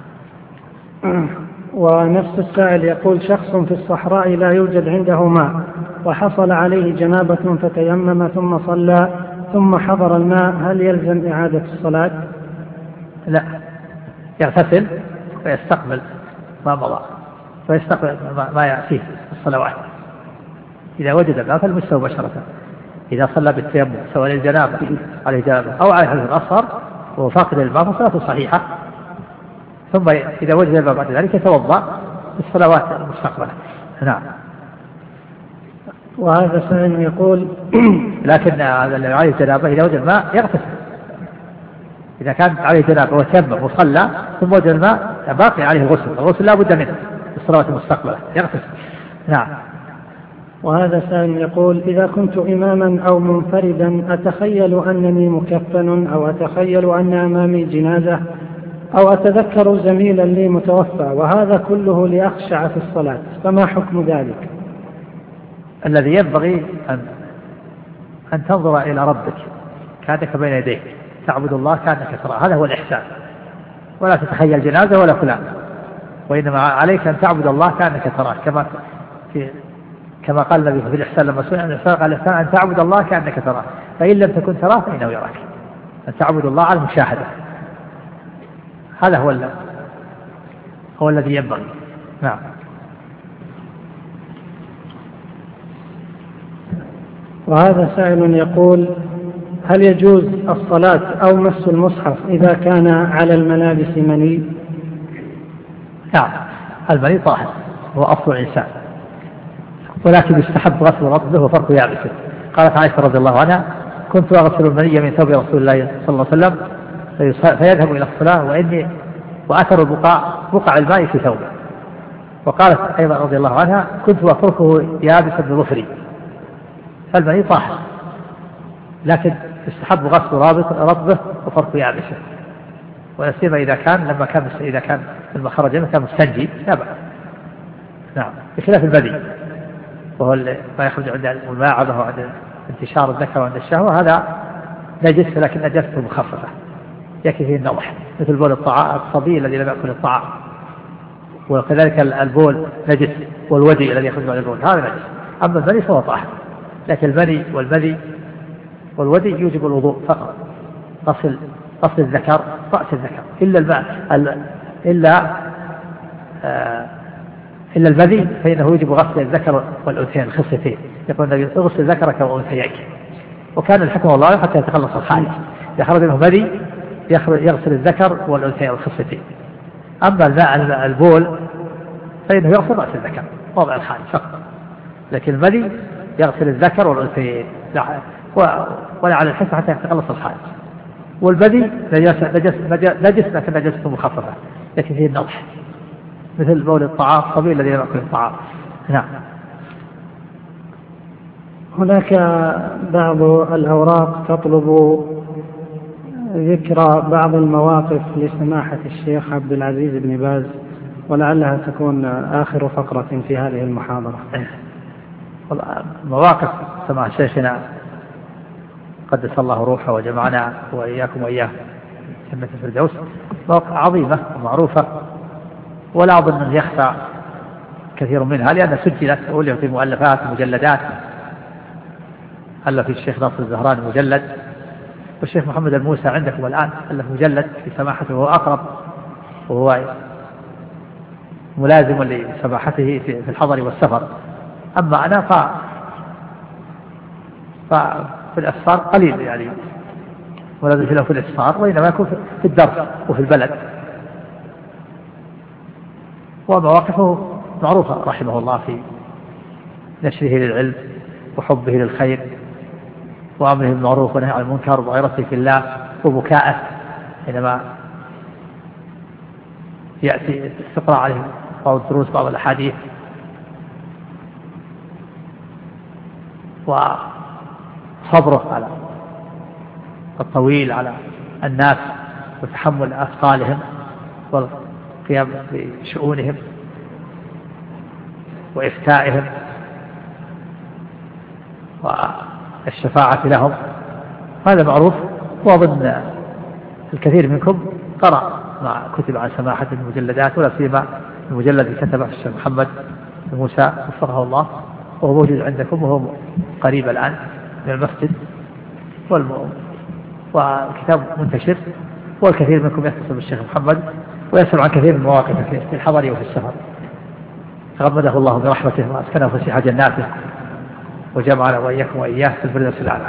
[SPEAKER 2] ونفس السائل يقول: شخص في الصحراء لا يوجد عنده ماء وحصل عليه جنابة فتيمم ثم صلى ثم حضر الماء، هل يلزم إعادة الصلاة؟
[SPEAKER 1] لا، يغتسل ويستقبل ما مضى ويستقبل ما يأتيه الصلوات إذا وجد الماء فالمسه مباشرة. إذا صلى بالتيمم سواء للجنابة عليه جنابة أو على حدث أصغر وهو فاقد للماء فصلاته صحيحة، ثم إذا وجد الماء بعد ذلك يتوضأ بالصلوات المستقبلة. نعم.
[SPEAKER 2] وهذا سائل يقول:
[SPEAKER 1] لكن الذي عليه جنابة إذا وجد الماء يغتسل. إذا كان عليه جنابة وتيمم وصلى ثم وجد الماء باقي عليه الغسل لا بد منه بالصلوات المستقبلة يغتسل. نعم.
[SPEAKER 2] وهذا سائل يقول: إذا كنت إماما أو منفردا أتخيل أنني مكفن أو أتخيل أن أمامي جنازة أو أتذكر زميلا لي متوفى وهذا كله لأخشع في الصلاة، فما حكم ذلك؟
[SPEAKER 1] الذي ينبغي أن تنظر إلى ربك كأنك بين يديه، تعبد الله كأنك تراه، هذا هو الإحسان، ولا تتخيل جنازة ولا فلان، وإنما عليك أن تعبد الله كأنك تراه، كما قال النبي في الإحسان لما سئل عن الإحسان قال: الإحسان أن تعبد الله كأنك تراه فإن لم تكن تراه فإنه يراك. أن تعبد الله على المشاهدة، هذا هو الذي ينبغي. نعم.
[SPEAKER 2] وهذا سائل يقول: هل يجوز الصلاة أو مس المصحف إذا كان على الملابس مني؟
[SPEAKER 1] نعم، المني طاهر هو أصل الإنسان، ولكن يستحب غسل رطبه وفرق يابسه. قالت عائشة رضي الله عنها: كنت أغسل المني من ثوب رسول الله صلى الله عليه وسلم فيذهب إلى الصلاة وأثر بقع الماء في ثوبه. وقالت أيضا رضي الله عنها: كنت أفركه يابسا بظفري. فالمني طاهر، لكن يستحب غسل رطبه وفرق يابسه، ولا سيما إذا كان لما خرج منه كان مستنجي لا بأس. نعم، بخلاف البدي وهو ما يخرج عند الملاعبة وعند انتشار الذكر وعند الشهوة، هذا نجس لكن نجسته مخففة يكفي فيه النضح، مثل بول الصبي الذي لم يأكل الطعام، وكذلك البول نجس، والودي الذي يخرج عن البول هذا نجس. أما المني فهو طاهر، لكن المني والمذي والودي يوجب الوضوء فقط، غسل الذكر رأس الذكر إلا المذي فإنه يجب غسل الذكر والأنثيين الخصيتين. يقول النبي: اغسل ذكرك وأنثييك. وكان الحكم الله حتى يتخلص الحائض، إذا خرج منه مذي يغسل الذكر والأنثيين الخصيتين. أما البول فإنه يغسل رأس الذكر وضع الحائض فقط، لكن المذي يغسل الذكر والأنثيين ولا على الحسن حتى يتخلص الحائض. والبذي نجس لكن نجسته مخففة لكن فيه النضح، مثل بول الطعام الصبي الذي لم يأكل الطعام. نعم.
[SPEAKER 2] هناك بعض الأوراق تطلب ذكر بعض المواقف لسماحة الشيخ عبد العزيز بن باز، ولعلها تكون آخر فقرة في هذه المحاضرة.
[SPEAKER 1] مواقف سماحة شيخنا قدس الله روحه وجمعنا وإياكم وإياه جنة الفردوس مواقف عظيمة ومعروفة، ولا أظن أن يخفى كثير منها لأنها سجلت وألفت في مؤلفات ومجلدات. ألف الشيخ ناصر الزهراني مجلد، والشيخ محمد الموسى عندكم الآن ألف مجلد في سماحته وهو أقرب وهو ملازم لسماحته في الحضر والسفر. أما أنا ففي الأسفار قليل يعني ولازم في الأسفار، وإنما يكون في الدرس وفي البلد. ومواقفه معروفة رحمه الله في نشره للعلم وحبه للخير وأمره بالمعروف ونهيه عن المنكر وغيرته في الله، وبكاءه حينما يأتي استقراء عليه بعض الدروس بعض الأحاديث وصبره على الطويل على الناس وتحمل أثقالهم والقيام بشؤونهم وإفتائهم والشفاعة لهم، هذا معروف. وأظن الكثير منكم قرأ ما كتب عن سماحة المجلدات، ولا سيما المجلد الذي كتبه الشيخ محمد بن موسى وفقه الله، وهو موجود عندكم وهو قريب الآن من المسجد، والكتاب منتشر، والكثير منكم يتصل بالشيخ محمد ويسأل عن كثير من مواقفه في الحضر وفي السفر. تغمده الله برحمته وأسكنه فسيح جناته وجمعنا وإياكم وإياه في الفردوس الأعلى.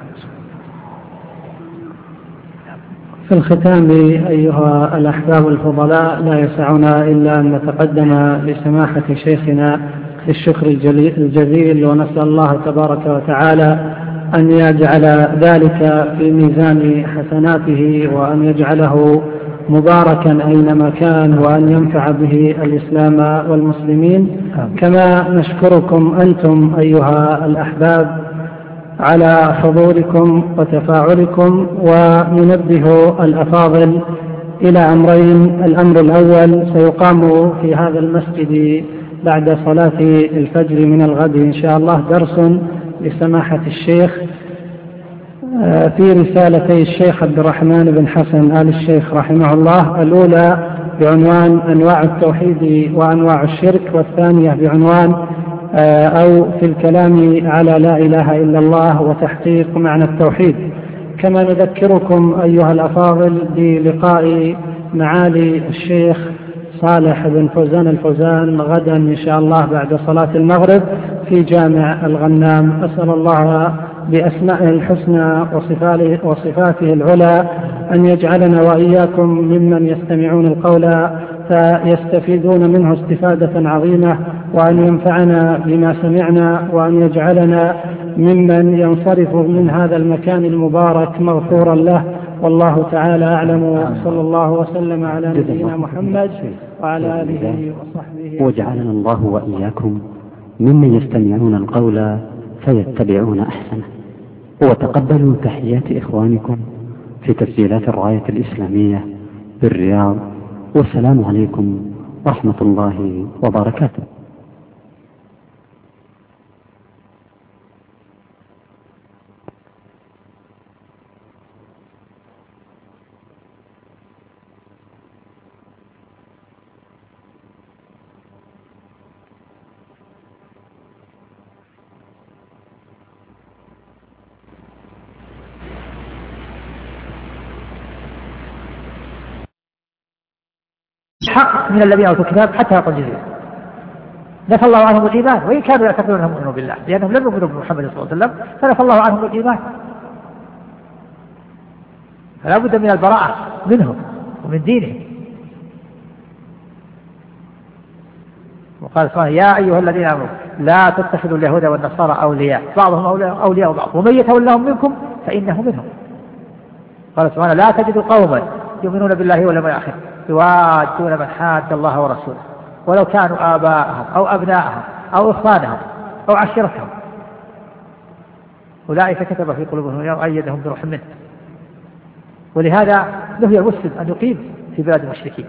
[SPEAKER 2] في الختام أيها الأحباب الفضلاء، لا يسعنا إلا أن نتقدم لسماحة شيخنا في الشكر الجزيل، ونسأل الله تبارك وتعالى أن يجعل ذلك في ميزان حسناته، وأن يجعله مباركا أينما كان، وأن ينفع به الإسلام والمسلمين. كما نشكركم أنتم أيها الأحباب على حضوركم وتفاعلكم، وننبه الأفاضل إلى أمرين. الأمر الأول، سيقام في هذا المسجد بعد صلاة الفجر من الغد إن شاء الله درس لسماحة الشيخ في رسالتي الشيخ عبد الرحمن بن حسن آل الشيخ رحمه الله، الأولى بعنوان أنواع التوحيد وأنواع الشرك، والثانية بعنوان أو في الكلام على لا إله إلا الله وتحقيق معنى التوحيد. كما نذكركم أيها الأفاضل بلقاء معالي الشيخ صالح بن فوزان الفوزان غدا إن شاء الله بعد صلاة المغرب في جامع الغنام. أسأل الله بأسمائه الحسنى وصفاته العلى أن يجعلنا وإياكم ممن يستمعون القول فيستفيدون منه استفادة عظيمة، وأن ينفعنا بما سمعنا، وأن يجعلنا ممن ينصرف من هذا المكان المبارك مغفورا له. والله تعالى أعلم، صلى الله وسلم على نبينا محمد وعلى آله وصحبه.
[SPEAKER 3] وجعلنا الله وإياكم ممن يستمعون القول فيتبعون أحسنه. وتقبلوا تحيات إخوانكم في تسجيلات الراية الإسلامية بالرياض، والسلام عليكم ورحمة الله وبركاته.
[SPEAKER 1] حق من الذين أوتوا الكتاب حتى يعطوا الجزية. نفى الله عنهم الإيمان وإن كانوا يعتقدون أنهم يؤمنون بالله، لأنهم لم يؤمنوا بمحمد صلى الله عليه وسلم، فنفى الله عنهم الإيمان. فلا بد من البراءة منهم ومن دينهم. وقال سبحانه: يا أيها الذين آمنوا لا تتخذوا اليهود والنصارى أولياء بعضهم أولياء بعض ومن يتولهم منكم فإنه منهم. قال سبحانه: لا تجد قوما يؤمنون بالله واليوم الآخر يوادون من حاد الله ورسوله ولو كانوا آباءهم أو أبناءهم أو إخوانهم أو عشيرتهم أولئك كتب في قلوبهم وأيدهم بروح منه. ولهذا نهي المسلم أن يقيم في بلاد المشركين.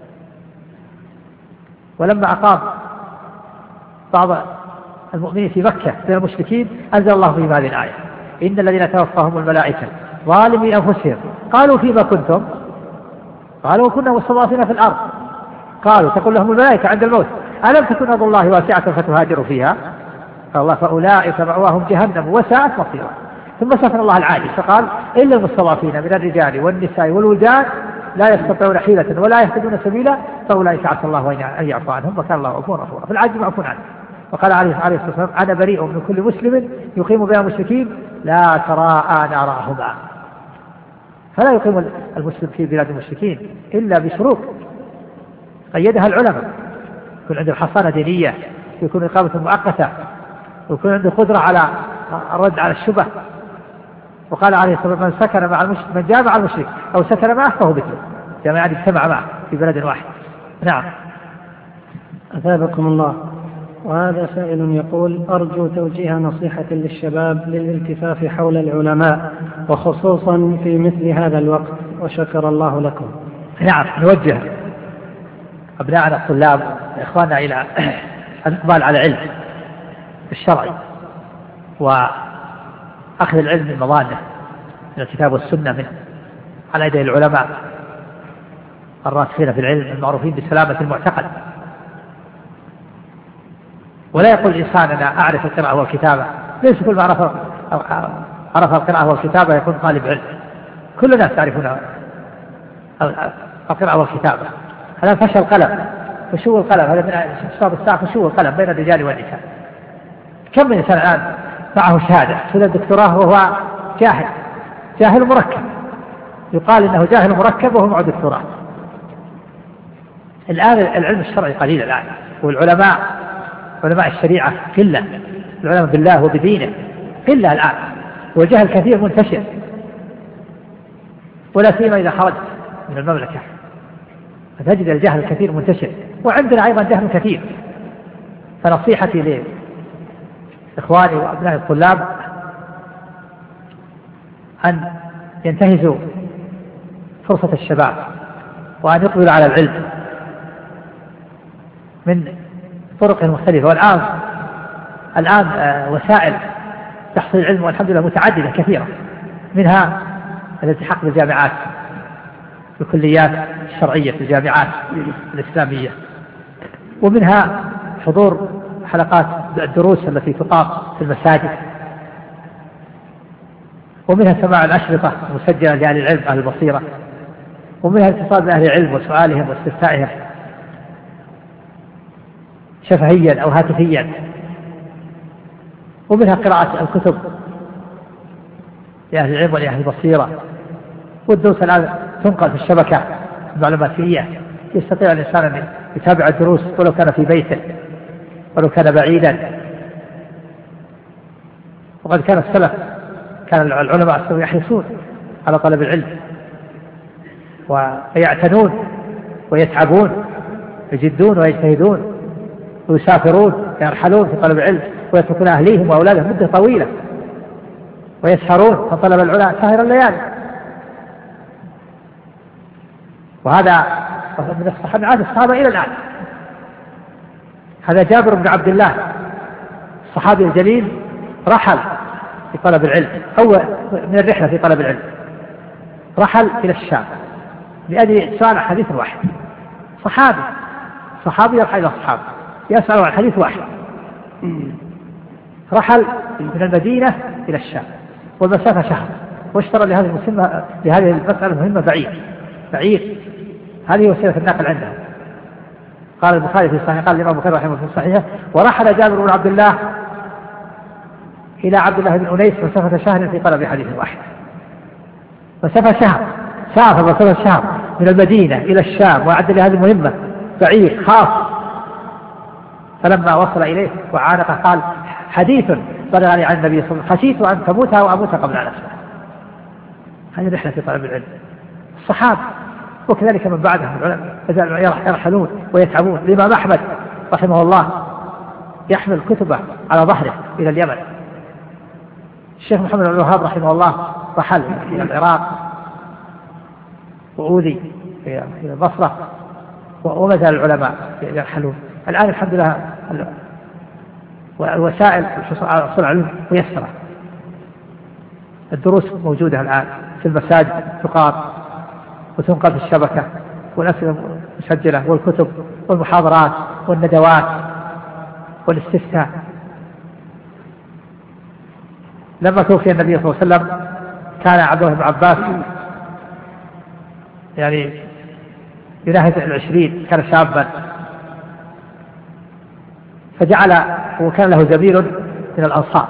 [SPEAKER 1] ولما أقام بعض المؤمنين في مكة من المشركين أنزل الله فيهم هذه الآية: إن الذين توفاهم الملائكة ظالمي أنفسهم قالوا فيما كنتم؟ قالوا: كنا مستضعفين في الأرض. قالوا: تقول لهم الملائكة عند الموت: ألم تكن أرض الله واسعة فتهاجروا فيها؟ قال الله: فأولئك مأواهم جهنم وساءت مصيرا. ثم سفر الله العادي فقال: إلا المستضعفين من الرجال والنساء والولدان لا يستطيعون حيلة ولا يهتدون سبيلا فأولئك عسى الله أن يعفو عنهم وكان الله غفورا رحيما. في العاجل معفو عنه. وقال عليه الصلاة والسلام: أنا بريء من كل مسلم يقيم بين المشركين لا تراءى نارهما. فلا يقيم المسلم في بلاد المشركين إلا بشروط قيدها العلماء: يكون عنده حصانة دينية، يكون إقامة مؤقتة، ويكون عنده قدرة على الرد على الشبه. وقال عليه الصلاة والسلام: من سكن مع المشرك، من جاء مع المشرك أو سكن معه فهو مثله، يعني اجتمع معه في بلد واحد. نعم.
[SPEAKER 2] أثابكم الله. وهذا سائل يقول: أرجو توجيه نصيحة للشباب للالتفاف حول العلماء وخصوصا في مثل هذا الوقت، وشكر الله لكم.
[SPEAKER 1] نعم، نوجه أبناءنا الطلاب إخواننا إلى الإقبال على علم الشرعي وأخذ العلم من مضانه من الكتاب والسنة من على يدي العلماء الراسخين في العلم المعروفين بسلامة المعتقد. ولا يقول الإنسان أنا أعرف القراءة والكتابة، ليس كل ما عرف القراءة والكتابة يكون طالب علم. كل الناس يعرفون القراءة والكتابة. هذا فشل القلم، فشو القلم، هذا من أسباب الساعة، فشو القلم بين الرجال والنساء. كم من إنسان الآن معه شهادة سنة الدكتوراه وهو جاهل مركب، يقال إنه جاهل مركب وهو معه دكتوراه. الآن العلم الشرعي قليل الآن، والعلماء علماء الشريعة قلة، العلماء بالله وبدينه قلة الآن، والجهل كثير منتشر، ولا سيما إذا خرجت من المملكة فتجد الجهل الكثير منتشر، وعندنا أيضا جهل كثير. فنصيحتي لإخواني وأبناء الطلاب أن ينتهزوا فرصة الشباب وأن يقبلوا على العلم من طرق مختلفة. والآن وسائل تحصيل العلم والحمد لله متعددة كثيرة، منها الالتحاق بالجامعات بالكليات الشرعية في الجامعات الإسلامية، ومنها حضور حلقات الدروس التي تقام في المساجد، ومنها سماع الأشرطة المسجلة لأهل العلم أهل البصيرة، ومنها الاتصال بأهل العلم وسؤالهم واستفتائهم شفهيا أو هاتفيا، ومنها قراءة الكتب لأهل العلم ولأهل البصيرة. والدروس الآن تنقل في الشبكة المعلوماتية، يستطيع الإنسان أن يتابع الدروس ولو كان في بيته ولو كان بعيدا. وقد كان السلف كان العلماء يحرصون على طلب العلم ويعتنون ويتعبون، يجدون ويجتهدون ويسافرون ويرحلون في طلب العلم، ويتركون أهليهم وأولادهم مدة طويلة، ويسهرون فطلب العلماء سهر الليالي. وهذا من الصحابة إلى الآن. هذا جابر بن عبد الله الصحابي الجليل رحل في طلب العلم، أو من الرحلة في طلب العلم رحل إلى الشام لأجل سؤال حديث واحد. صحابي يرحل إلى الصحابة يسأل عن حديث واحد. رحل من المدينة إلى الشام والمسافة شهر، واشترى لهذه المسألة المهمة بعير. هذه وسيلة النقل عندهم. قال البخاري في صحيح، قال الإمام البخاري رحمه الله في صحيحه: ورحل جابر بن عبد الله إلى عبد الله بن أنيس مسافة شهر في طلب حديث واحد. مسافة شهر، سافر مسافة شهر من المدينة إلى الشام وأعد لهذه المهمة بعير خاص. فلما وصل إليه وعانقه قال: حديث بلغني عن النبي صلى الله عليه وسلم خشيت أن تموت وأموت قبل أن أسمع. هذه رحلة في طلب العلم الصحابة، وكذلك من بعدهم العلماء يرحلون ويتعبون. الإمام أحمد رحمه الله يحمل كتبه على ظهره إلى اليمن. الشيخ محمد بن الوهاب رحمه الله رحل إلى العراق وأوذي إلى البصرة، وما زال العلماء يرحلون. الآن الحمد لله والوسائل الحصول على العلم ميسرة، الدروس موجودة الآن في المساجد تقام وتنقل في الشبكة، والأسئلة مسجلة، والكتب والمحاضرات والندوات والاستفتاء. لما توفي النبي صلى الله عليه وسلم كان عبد الله بن عباس يعني يناهز 20، كان شابا، فجعل، وكان له زميل من الأنصار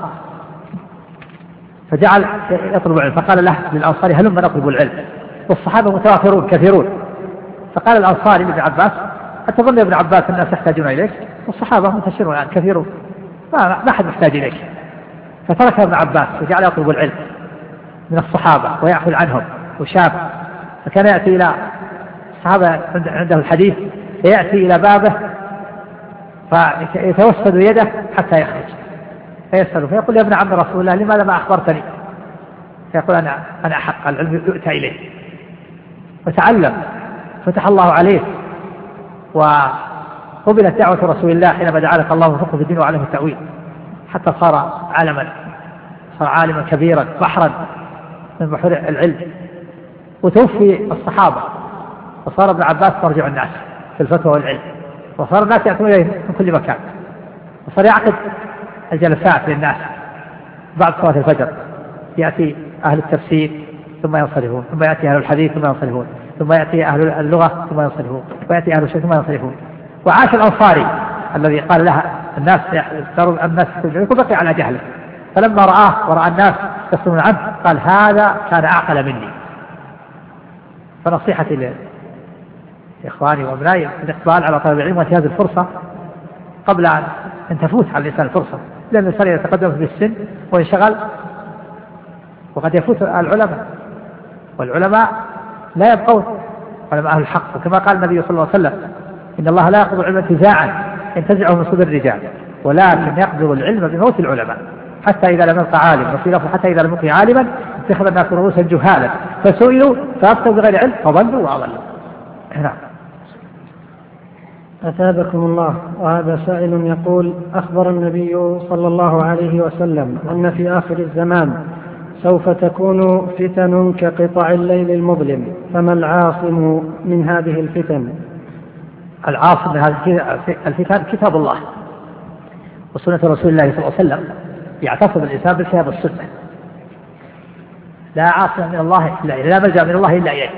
[SPEAKER 1] فجعل يطلب العلم، فقال له للأنصار: هلما نطلب العلم، والصحابة متوافرون كثيرون. فقال الأنصاري لابن عباس: أتظن يا ابن عباس الناس يحتاجون إليك؟ والصحابة منتشرون الآن كثيرون، ما أحد محتاج إليك. فترك ابن عباس وجعل يطلب العلم من الصحابة ويأخذ عنهم وشاب. فكان يأتي إلى الصحابة عنده الحديث، فيأتي إلى بابه فيتوسد يده حتى يخرج فيسأله فيقول يا ابن عم رسول الله لماذا ما أخبرتني؟ فيقول أنا أحق العلم يؤتى إليه وتعلم فتح الله عليه وقبلت دعوة رسول الله حينما دعا لك الله فقه في الدين وعلمه التأويل حتى صار عالما كبيرا بحرا من بحور العلم. وتوفي الصحابة وصار ابن عباس مرجع الناس في الفتوى والعلم وصار الناس يأتون إليه من كل مكان وصار يعقد الجلسات للناس بعد صلاة الفجر يأتي أهل التفسير ثم ينصرفون ثم يأتي أهل الحديث ثم ينصرفون ثم يأتي أهل اللغة ثم ينصرفون ويأتي أهل الشيء ثم ينصرفون. وعاش الأنصاري الذي قال لها الناس يقول بقي على جهله فلما رآه ورأى الناس يصدون عنه قال هذا كان أعقل مني. فنصيحتي لإخواني وأبنائي الإقبال على طلب العلم وانتهاز الفرصة قبل أن تفوت على الإنسان الفرصة لأن الإنسان يتقدم في السن وينشغل وقد يفوت العلماء والعلماء لا يبقون علماء أهل الحق. وكما قال النبي صلى الله عليه وسلم إن الله لا يقبض العلم انتزاعا ينتزعه من صدور الرجال ولكن يقبض العلم بموت العلماء حتى إذا لم يبق عالم وفي لفظ حتى إذا لم يبق عالما اتخذ الناس رؤوسا جهالا فسئلوا فأفتوا بغير علم فضلوا وأضلوا. نعم.
[SPEAKER 2] أثابكم الله. وهذا سائل يقول أخبر النبي صلى الله عليه وسلم أن في آخر الزمان سوف تكون فتن كقطع الليل المظلم فما العاصم من هذه الفتن؟
[SPEAKER 1] العاصم من هذه الفتن كتاب الله وسنة رسول الله صلى الله عليه وسلم يعتصم الإنسان بالكتاب والسنة. لا عاصم من الله إلا إليه لا ملجأ من الله إلا إليه.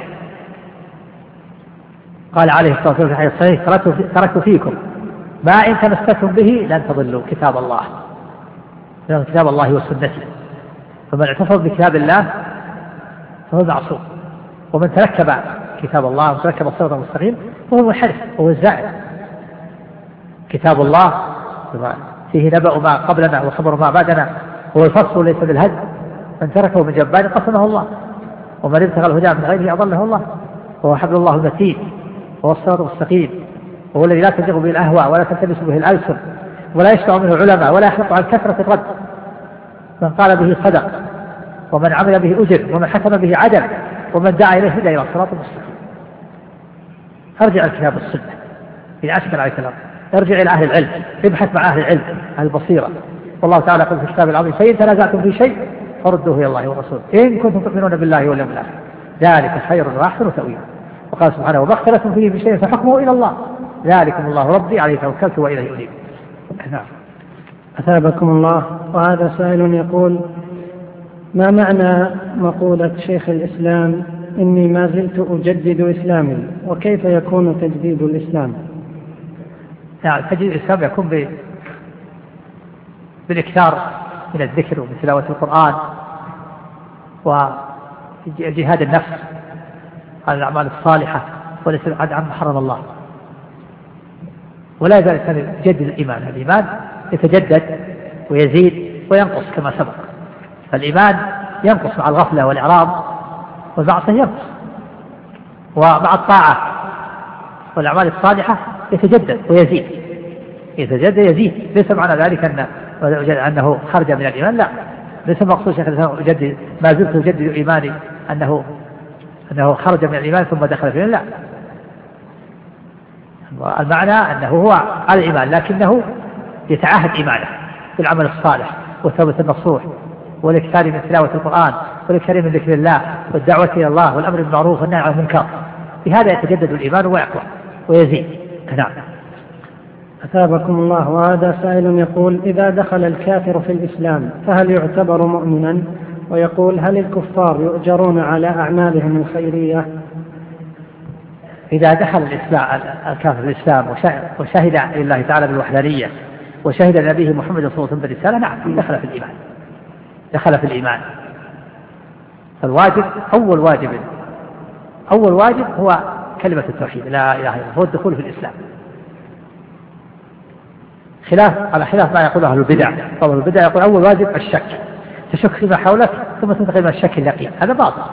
[SPEAKER 1] قال عليه الصلاة والسلام في الحديث الصحيح تركت فيكم ما إن تمسكتم به لن تضلوا كتاب الله كتاب الله وسنته فمن اعتصم بكتاب الله فهو معصوم ومن تركب كتاب الله وتركب الصراط المستقيم فهو منحرف وهو الزائد. كتاب الله فيه نبأ ما قبلنا وخبر ما بعدنا هو الفصل ليس بالهدم من تركه من جبار قسمه الله ومن ابتغى الهدى من غيره أضله الله وهو حبل الله المتين وهو الصراط المستقيم وهو الذي لا تزغ به الأهواء ولا تلتبس به الألسن ولا يشفع منه العلماء ولا يحرق عن كثرة الرد. من قال به صدق ومن عمل به أجر ومن حكم به عدل ومن دعا إليه هدى إلى الصراط المستقيم. ارجع الكتاب والسنة إذا أشكل عليك الأمر ارجع إلى أهل العلم ابحث مع أهل العلم أهل البصيرة. والله تعالى يقول في الكتاب العظيم فإن تنازعتم في شيء فردوه إلى الله والرسول إن كنتم تؤمنون بالله واليوم الآخر ذلك خير وأحسن تأويلا. وقال سبحانه وما اختلفتم فيه بشيء فحكمه إلى الله ذلكم الله ربي عليه توكلت وإليه أنيب. نعم.
[SPEAKER 2] أثابكم الله. وهذا سائل يقول ما معنى مقولة شيخ الإسلام إني ما زلت أجدد إسلامي وكيف يكون تجديد الإسلام؟
[SPEAKER 1] يعني تجديد الإسلام يكون بالإكثار من الذكر ومن تلاوة القرآن وجهاد النفس على الأعمال الصالحة والاستبعاد عما حرم الله. ولا يزال الإنسان يجدد الإيمان يتجدد ويزيد وينقص كما سبق. فالإيمان ينقص مع الغفلة والإعراض والمعصية ينقص ومع الطاعة والأعمال الصالحة يتجدد ويزيد يزيد. ليس معنى ذلك أنه خرج من الإيمان لا ليس مقصود شيخ الإسلام أجدد ما زلت أجدد إيماني أنه خرج من الإيمان ثم دخل في لا المعنى أنه هو على الإيمان لكنه يتعاهد إيمانه بالعمل الصالح والتوبة النصوح والإكثار من تلاوة القرآن والإكثار من ذكر الله والدعوة إلى الله والأمر بالمعروف والنهي عن المنكر. بهذا يتجدد الإيمان ويقوى ويزيد. نعم.
[SPEAKER 2] أثابكم الله. وهذا سائل يقول إذا دخل الكافر في الإسلام فهل يعتبر مؤمنا؟ ويقول هل الكفار يؤجرون على أعمالهم الخيرية؟
[SPEAKER 1] إذا دخل الكافر في الإسلام وشهد لله تعالى بالوحدانية وشهد لنبيه محمد صلى الله عليه وسلم بالرسالة نعم دخل في الإيمان. فالواجب أول واجب هو كلمة التوحيد لا إله إلا الله هو الدخول في الإسلام على خلاف ما يقول أهل البدع. طبعا البدع يقول أول واجب الشك تشك فيما حولك ثم تنتقل من الشك اليقين هذا باطل.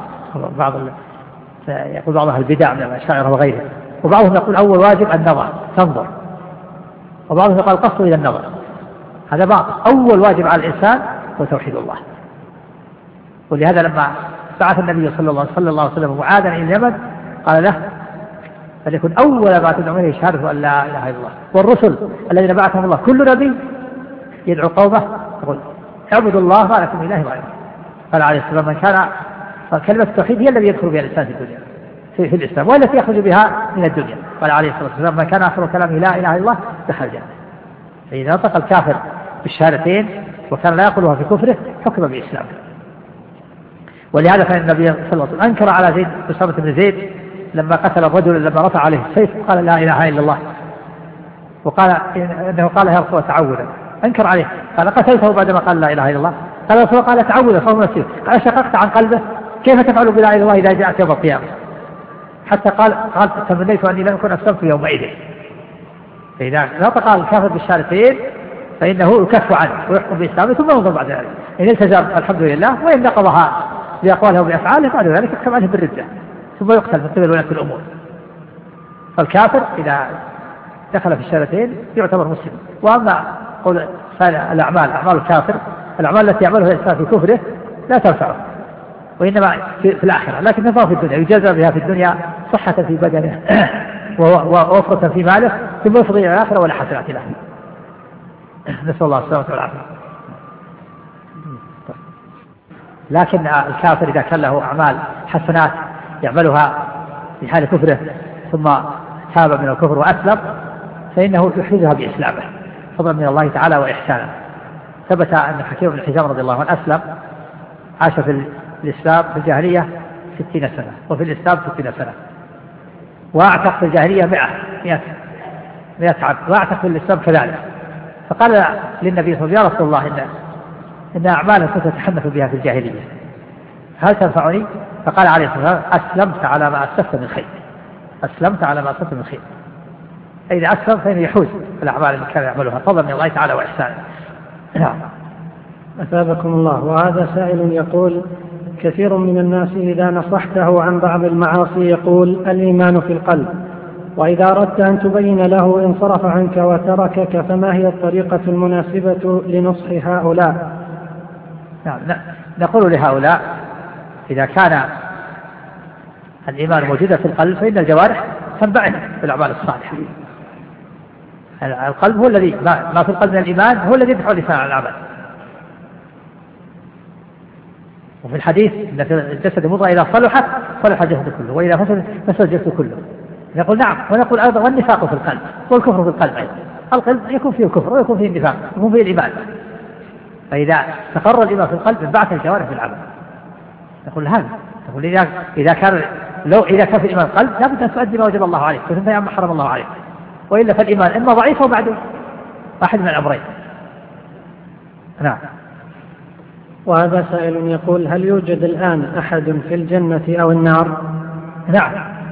[SPEAKER 1] يقول بعض أهل البدع من الأشاعرة وغيره وبعضهم يقول أول واجب النظر تنظر وبعضهم قال قصوا إلى النظر، هذا باطل. أول واجب على الإنسان هو توحيد الله. ولهذا لما بعث النبي صلى الله عليه وسلم معاذا إلى اليمن قال له فليكن أول ما تدعو إليه شهادة أن لا إله إلا الله. والرسل الذين بعثهم الله كل نبي يدعو قومه يقول اعبدوا الله ما لكم من إله غيره. قال عليه الصلاة والسلام كلمة التوحيد هي الذي يدخل بها الإنسان في الدنيا في الإسلام والتي يخرج بها من الدنيا. قال عليه الصلاة والسلام من كان آخر كلامه لا إله إلا الله دخل الجنة. فإذا نطق الكافر بالشهادتين وكان لا يقولها في كفره حكم بإسلامه. ولهذا كان النبي صلى الله عليه وسلم أنكر على زيد أسامة بن زيد لما قتل الرجل لما رفع عليه السيف قال لا إله إلا الله، وقال إنه قال يا رسول الله تعوذا، أنكر عليه قال قتلته بعدما قال لا إله إلا الله. قال رسول الله قال تعوذا فهو نسير. قال شققت عن قلبه كيف تفعل بلا إله إلا الله إذا جاءت يوم القيامة؟ حتى قال تمنيت أني لم أكن أسلمت يومئذ. فإذا نطق الكافر بالشهادتين فإنه يكف عنه ويحكم بإسلامه ثم ينظر بعد ذلك إن التزم الحمد لله، وإن نقضها بأقواله وبأفعاله بعد ذلك يحكم عنه بالردة ثم يقتل من قبل ولاة الأمور. فالكافر إذا دخل في الشهادتين يعتبر مسلم. وأما قول الأعمال أعمال الكافر الأعمال التي يعملها الإنسان في كفره لا تنفعه وإنما في الآخرة، لكن تنفعه في الدنيا يجازى بها في الدنيا صحة في بدنه ووفرة في ماله ثم يفضي إلى الآخرة ولا حسنات له. نسأل الله السلامة والعافية. لكن الكافر إذا كان له أعمال حسنات يعملها في حال كفره ثم تاب من الكفر وأسلم فإنه يحرزها بإسلامه فضلا من الله تعالى وإحسانه. ثبت أن حكيم بن حزام رضي الله عنه أسلم، عاش في الإسلام في الجاهلية 60 سنة وفي الإسلام 60 سنة، وأعتق في الجاهلية 100 عبد، وأعتق في الإسلام كذلك. فقال للنبي صلى الله عليه وسلم يا رسول الله إن أعمالا كنت أتحنث بها في الجاهلية هل تنفعني؟ فقال عليه الصلاة والسلام أسلمت على ما أسلفت من خير، أسلمت على ما أسلفت من خير. إذا أسلم فإنه يحوز الأعمال التي كان يعملها فضلا من الله تعالى وإحسانه. نعم.
[SPEAKER 2] أثابكم الله. وهذا سائل يقول كثير من الناس إذا نصحته عن بعض المعاصي يقول الإيمان في القلب، وإذا أردت أن تبين له انصرف عنك وتركك، فما هي الطريقة المناسبة لنصح هؤلاء؟
[SPEAKER 1] نعم. نقول لهؤلاء إذا كان الإيمان موجودا في القلب فإن الجوارح تنبعث بالأعمال الصالحة. القلب هو الذي ما في القلب من الإيمان هو الذي يدفع اللسان على العمل. وفي الحديث إن في الجسد مضغة إذا صلحت صلح الجسد كله وإذا فسد فسد الجسد كله. نقول نعم. ونقول أيضا والنفاق في القلب والكفر في القلب أيضا. القلب يكون فيه الكفر ويكون فيه النفاق ويكون فيه الإيمان. فإذا استقر الإيمان في القلب انبعث الجوارح في العمل. نقول هذا. نقول إذا كان في الإيمان القلب لابد أن تؤدي ما وجب الله عليك وتنتهي عما حرم الله عليك، وإلا فالإيمان إما ضعيف أو معدوم، واحد من الأمرين. نعم.
[SPEAKER 2] وهذا سائل يقول هل يوجد الآن أحد في الجنة أو النار؟
[SPEAKER 1] نعم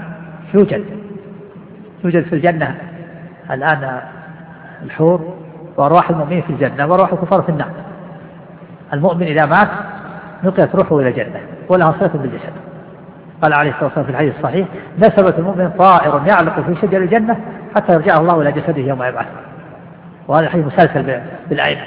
[SPEAKER 1] يوجد في الجنة الآن الحور وأرواح المؤمنين في الجنة وأرواح الكفار في النار. المؤمن إذا مات نقلت روحه إلى الجنة ولها صلة بالجسد. قال عليه الصلاة والسلام في الحديث الصحيح نسبة المؤمن طائر يعلق في شجر الجنة حتى يرجعه الله إلى جسده يوم يبعث. وهذا الحديث مسلسل بالأئمة.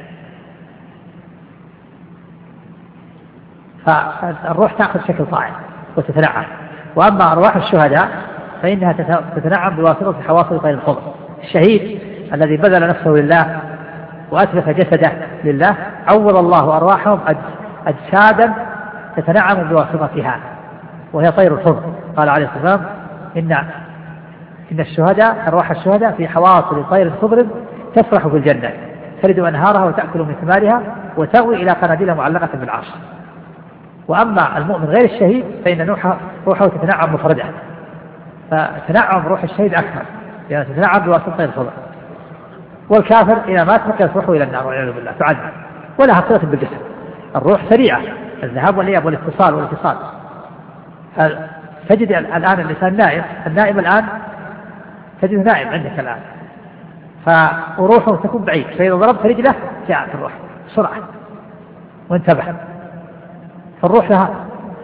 [SPEAKER 1] فالروح تأخذ شكل طائر وتتنعم. وأما أرواح الشهداء فإنها تتنعم بواسطة حواصل طير الخضر. الشهيد الذي بذل نفسه لله وأتلف جسده لله عوض الله أرواحهم أجسادا تتنعم بواسطتها وهي طير الخضر. قال عليه الصلاة والسلام إن الشهداء أرواح الشهداء في حواصل طير الخضر تسرح في الجنة تلد أنهارها وتأكل من ثمارها وتأوي إلى قناديل معلقة بالعرش. وأما المؤمن غير الشهيد فإن روحه تتنعم مفردة، فتنعم روح الشهيد أكثر يعني تتنعم بواسطة طير الخضر. والكافر إذا مات نقلت روحه إلى النار والعياذ بالله تعذب ولها صلة بالجسد. الروح سريعة الذهاب والإياب والاتصال تجد الآن الإنسان نائم، النائم الآن تجد نائم عندك الآن فروحه تكون بعيد، فإذا ضربت رجله جاءت الروح بسرعة وانتبه. فالروح لها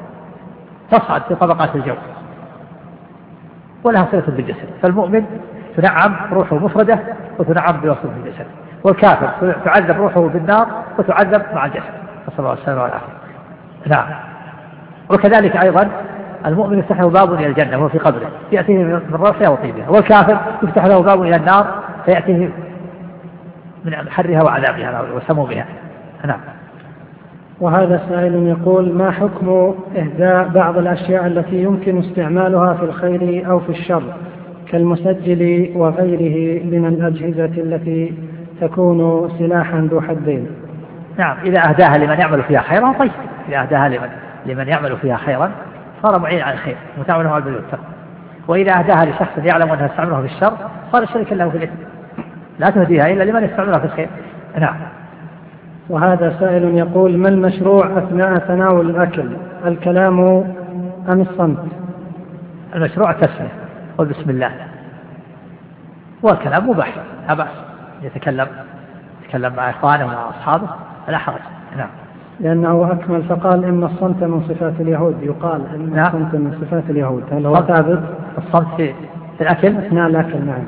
[SPEAKER 1] تصعد في طبقات الجو ولها صلة بالجسد. فالمؤمن تنعم روحه مفردة وتنعم بوصف الجسد، والكافر تعذب روحه بالنار وتعذب مع الجسد، نسأل الله السلامة والعافية. نعم. وكذلك أيضا المؤمن يفتح له باب إلى الجنة وهو في قبره يأتيه من روحها وطيبها، والكافر يفتح له باب إلى النار فيأتيه من حرها وعذابها وسمومها. نعم.
[SPEAKER 2] وهذا سائل يقول: ما حكم إهداء بعض الأشياء التي يمكن استعمالها في الخير أو في الشر كالمسجل وغيره من الأجهزة التي تكون سلاحا ذو حدين؟
[SPEAKER 1] نعم، إذا أهداها لمن يعمل فيها خيرا طيب، إذا أهداها لمن يعمل فيها خيرا صار معين على الخير متعاونه على البر والتقوى، وإذا أهداها لشخص يعلم أنها تستعملها في الشر صار شريكا له في الإثم، لا تهديها إلا لمن يستعملها في الخير. نعم.
[SPEAKER 2] وهذا سائل يقول: ما المشروع أثناء تناول الأكل، الكلام أم الصمت؟
[SPEAKER 1] المشروع التسمية والبسم الله، والكلام مباح لا بأس، يتكلم مع إخوانه ومع أصحابه لا حرج. نعم.
[SPEAKER 2] لأنه أكمل فقال: إن الصمت من صفات اليهود، يقال إن الصمت من صفات اليهود، هل هو ثابت؟
[SPEAKER 1] الصمت في الأكل
[SPEAKER 2] أثناء الأكل؟ نعم.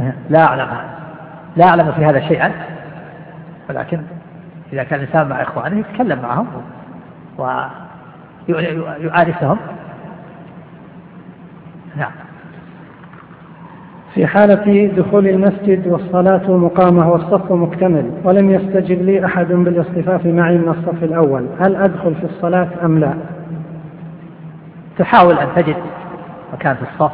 [SPEAKER 1] لا أعلم في هذا شيئا، ولكن إذا كان الإنسان مع إخوانه يتكلم معهم ويعارفهم. نعم.
[SPEAKER 2] في حالة دخول المسجد والصلاة مقامة والصف مكتمل ولم يستجب لي أحد بالاصطفاف معي من الصف الأول، هل أدخل في الصلاة أم لا؟
[SPEAKER 1] تحاول أن تجد مكان في الصف،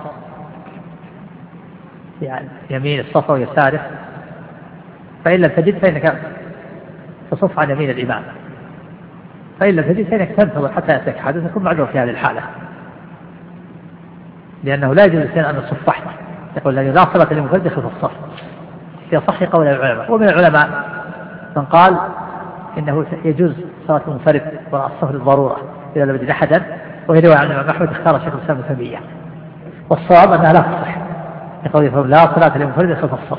[SPEAKER 1] يعني يمين الصف ويساره، فإن لم تجد فإنك تصف عن يمين الإمام، فإن لم تجد فإنك تنتظر حتى يأتيك أحد وتكون معذور في هذه الحالة، لأنه لا يجوز الإنسان أن يصف وحده، يقول لا صلاة للمنفرد خلف الصف في صح قول العلماء. ومن العلماء من قال إنه يجوز صلاة المنفرد وراء الصف للضرورة إذا لم يجد أحدا، وهي رواية عن الإمام أحمد اختار شيخ الإسلام ابن تيمية، والصواب أنها لا تصح، يقول لا صلاة للمنفرد خلف الصف.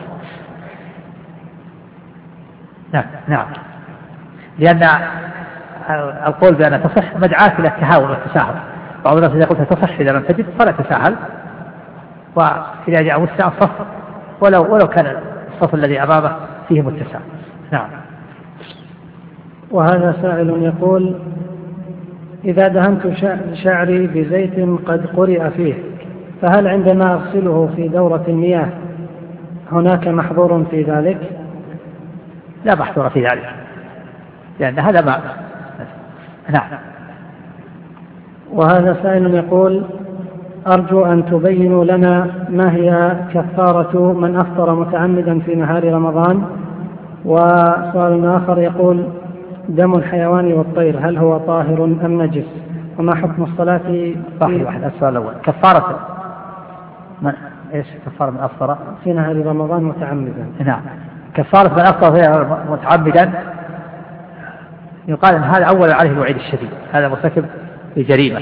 [SPEAKER 1] نعم. لأن القول بأن تصح مدعاة إلى التهاون والتساهل، بعض الناس إذا قلت تصح إذا لم تجد فلا تساهل، وإذا جاء متسع الصف ولو كان الصف الذي أمامه فيه متسع. نعم.
[SPEAKER 2] وهذا سائل يقول: إذا دهنت شعري بزيت قد قرئ فيه، فهل عندما أغسله في دورة المياه هناك محظور في ذلك؟
[SPEAKER 1] لا محظور في ذلك، لأن هذا ماء. نعم.
[SPEAKER 2] وهذا سائل يقول: أرجو أن تبينوا لنا ما هي كفارة من أفطر متعمدا في نهار رمضان. وسؤال آخر يقول: دم الحيوان والطير هل هو طاهر أم نجس؟ وما حكم الصلاة
[SPEAKER 1] واحد. السؤال الأول كفارة إيش كفارة من أفطر
[SPEAKER 2] في نهار رمضان متعمدا؟
[SPEAKER 1] نعم. كفارة من أفطر فيها متعمدا يقال إن هذا أول عليه الوعيد الشديد، هذا مرتكب لجريمة،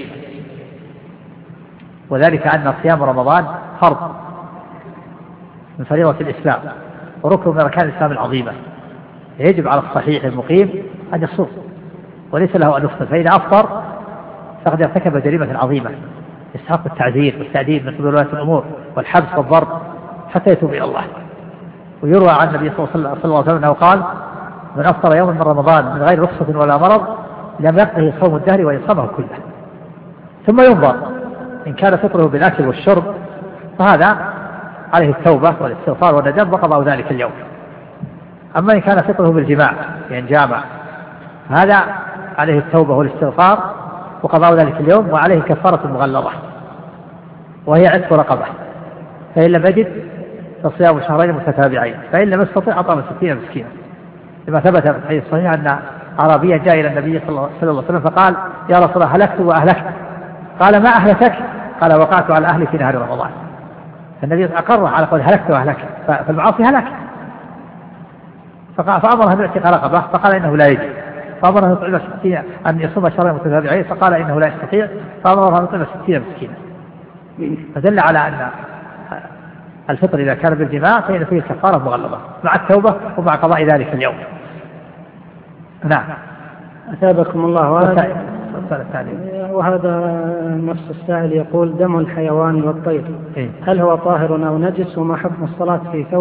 [SPEAKER 1] وذلك أن صيام رمضان فرض من فريضة الإسلام وركن من أركان الإسلام العظيمة، يجب على الصحيح المقيم أن يصوم وليس له أن يفطر، فإذا أفطر فقد ارتكب جريمة عظيمة يستحق التعذير والتأديب من قبل ولاة الأمور والحبس والضرب حتى يتوب إلى الله. ويروى عن النبي صلى الله عليه وسلم أنه قال: من أفطر يوم من رمضان من غير رخصة ولا مرض لم يقضه صوم الدهر ويصومه كله. ثم ينظر إن كان فطره بالأكل والشرب فهذا عليه التوبة والاستغفار والندم وقضاء ذلك اليوم. أما إن كان فطره بالجماع يعني جامع هذا عليه التوبة والاستغفار وقضاء ذلك اليوم، وعليه كفارة مغلظة وهي عتق رقبة، فإن لم يجد فصيام شهرين متتابعين، فإن لم يستطع أطعم 60 مسكينا، لما ثبت في الحديث الصحيح أن أعرابيا جاء إلى النبي صلى الله عليه وسلم فقال: يا رسول الله هلكت وأهلكت. قال: ما أهلكك؟ قال: وقعت على أهلي في نهار رمضان. النبي أقره على قول هلكت وأهلكت، فالمعاصي هلك، فأمره أن يعتق رقبة فقال إنه لا يجب، فأمره أن يصوم شهرين متتابعين فقال إنه لا يستطيع، فأمره أن يطعم 60 مسكينا، فدل على أن الفطر إذا كان بالجماع فإن فيه كفارة مغلظة مع التوبة ومع قضاء ذلك اليوم. نعم.
[SPEAKER 2] أثابكم الله.
[SPEAKER 1] السؤال الثاني.
[SPEAKER 2] وهذا نفس السائل يقول دم الحيوان والطير هل هو طاهر أو نجس، وما حكم الصلاة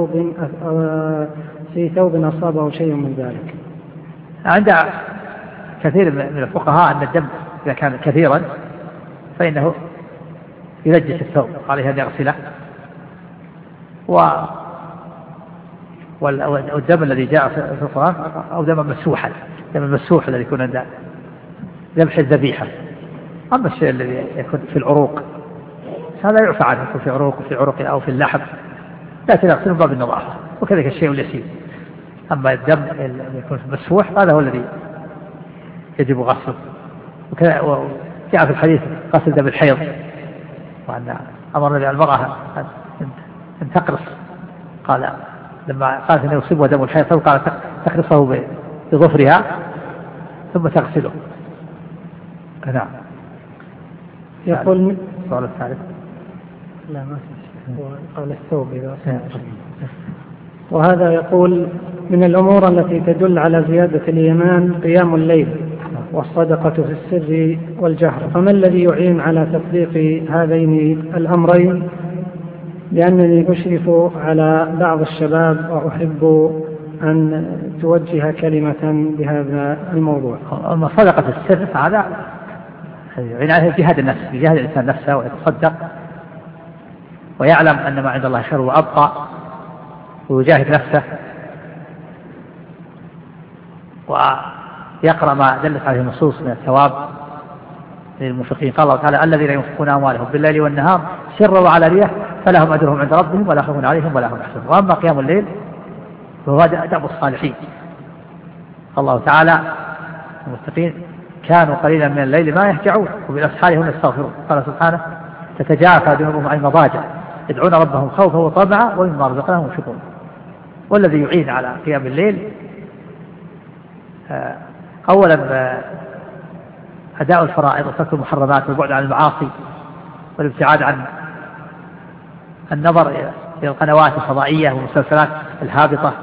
[SPEAKER 2] في ثوب أصابه شيء من ذلك؟
[SPEAKER 1] عند كثير من الفقهاء أن الدم إذا كان كثيرا فإنه ينجس الثوب، عليه أن يغسله. والدم الذي جاء في القرآن أو دم مسوحا، دم المسوح الذي يكون عند ذبح الذبيحة. أما الشيء الذي يكون في العروق هذا يعفى عنه، يكون في عروق وفي عنق أو في اللحم لا تغسله باب النظافة، وكذلك الشيء اليسير. أما الدم الذي يكون مسوح هذا هو الذي يجب غسله. وجاء في الحديث غسل دم الحيض، وأن أمر المرأة أن تقرص، قال لما قالت أنه يصيبها دم الحيض قال تقرصه بظفرها ثم تغسله. نعم.
[SPEAKER 2] يقول
[SPEAKER 1] السؤال الثالث.
[SPEAKER 2] لا ما في، قال الثوب إذا وهذا يقول من الأمور التي تدل على زيادة الإيمان قيام الليل والصدقة في السر والجهر، فما الذي يعين على تطبيق هذين الأمرين؟ لأنني أشرف على بعض الشباب وأحب أن توجه كلمة بهذا الموضوع.
[SPEAKER 1] أما صدقة السر هذا يعين على جهاد النفس، يجاهد الإنسان نفسه ويتصدق ويعلم أن ما عند الله خير وأبقى، ويجاهد نفسه ويقرأ ما دلت عليه النصوص من الثواب للمنفقين. قال الله تعالى الذين ينفقون أموالهم بالليل والنهار سرا وعلانية فلهم أجرهم عند ربهم ولا خوف عليهم ولا هم يحزنون. وأما قيام الليل فهو دأب الصالحين. الله تعالى المتقين كانوا قليلا من الليل ما يهجعون وبالأسحار هم يستغفرون. قال سبحانه تتجافى جنوبهم عن المضاجع يدعون ربهم خوفا وطمعا ومما رزقناهم ينفقون. والذي يعين على قيام الليل أولا أداء الفرائض وترك المحرمات والبعد عن المعاصي والابتعاد عن النظر إلى القنوات الفضائية والمسلسلات الهابطة،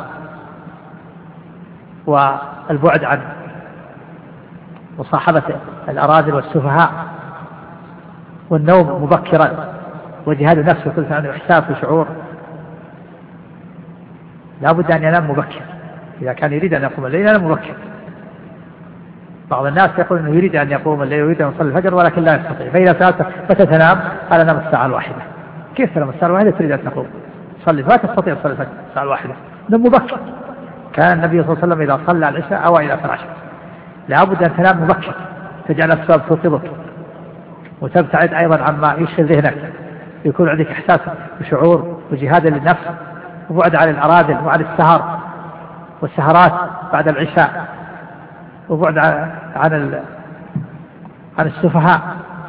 [SPEAKER 1] والبعد عن مصاحبة الأراذل والسفهاء، والنوم مبكرا، وجهاد النفس وكل عنده إحساس وشعور. لا بد أن ينام مبكر إذا كان يريد أن يقوم الليل ينام مبكر. بعض الناس يقول أنه يريد أن يقوم الليل ويريد أن يصلي الفجر ولكن لا يستطيع، فإذا سألت متى تنام قال نام الساعة الواحدة. كيف تنام الساعة الواحدة تريد أن تقوم تصلي؟ لا تستطيع تصلي الفجر الساعة الواحدة، نم مبكر. كان النبي صلى الله عليه وسلم إذا صلى العشاء أوى إلى فراشه. لا بد أن تنام مبكر، تجعل الأسباب توقظك وتبتعد أيضا عما يشغل ذهنك، يكون عندك إحساس وشعور وجهاد للنفس وبعد عن الأراذل وعن السهر والسهرات بعد العشاء، وبعد عن السفهاء،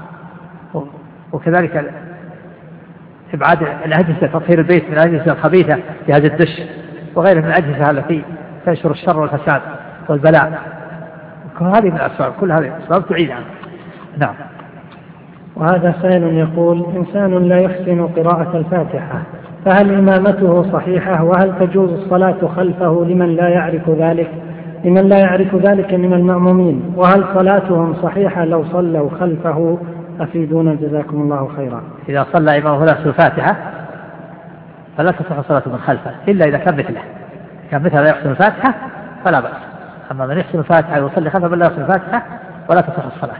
[SPEAKER 1] وكذلك إبعاد الأجهزة، تطهير البيت من الأجهزة الخبيثة جهاز الدش وغيره من الأجهزة التي تنشر الشر والفساد والبلاء. كل هذه من الأسباب، كل هذه الأسباب تعيد عنه. نعم.
[SPEAKER 2] وهذا سائل يقول إنسان لا يحسن قراءة الفاتحة فهل إمامته صحيحة، وهل تجوز الصلاة خلفه لمن لا يعرف ذلك من المأمومين، وهل صلاتهم صحيحة لو صلوا خلفه؟ أفيدونا جزاكم الله خيرا.
[SPEAKER 1] إذا صلى إمامه لا يحسن الفاتحة فلا تصح صلاة من خلفه إلا إذا كان مثله، كان مثله لا يحسن الفاتحة فلا بأس. أما من يحسن الفاتحة ويصلي خلفه لا يحسن الفاتحة ولا تصح الصلاة.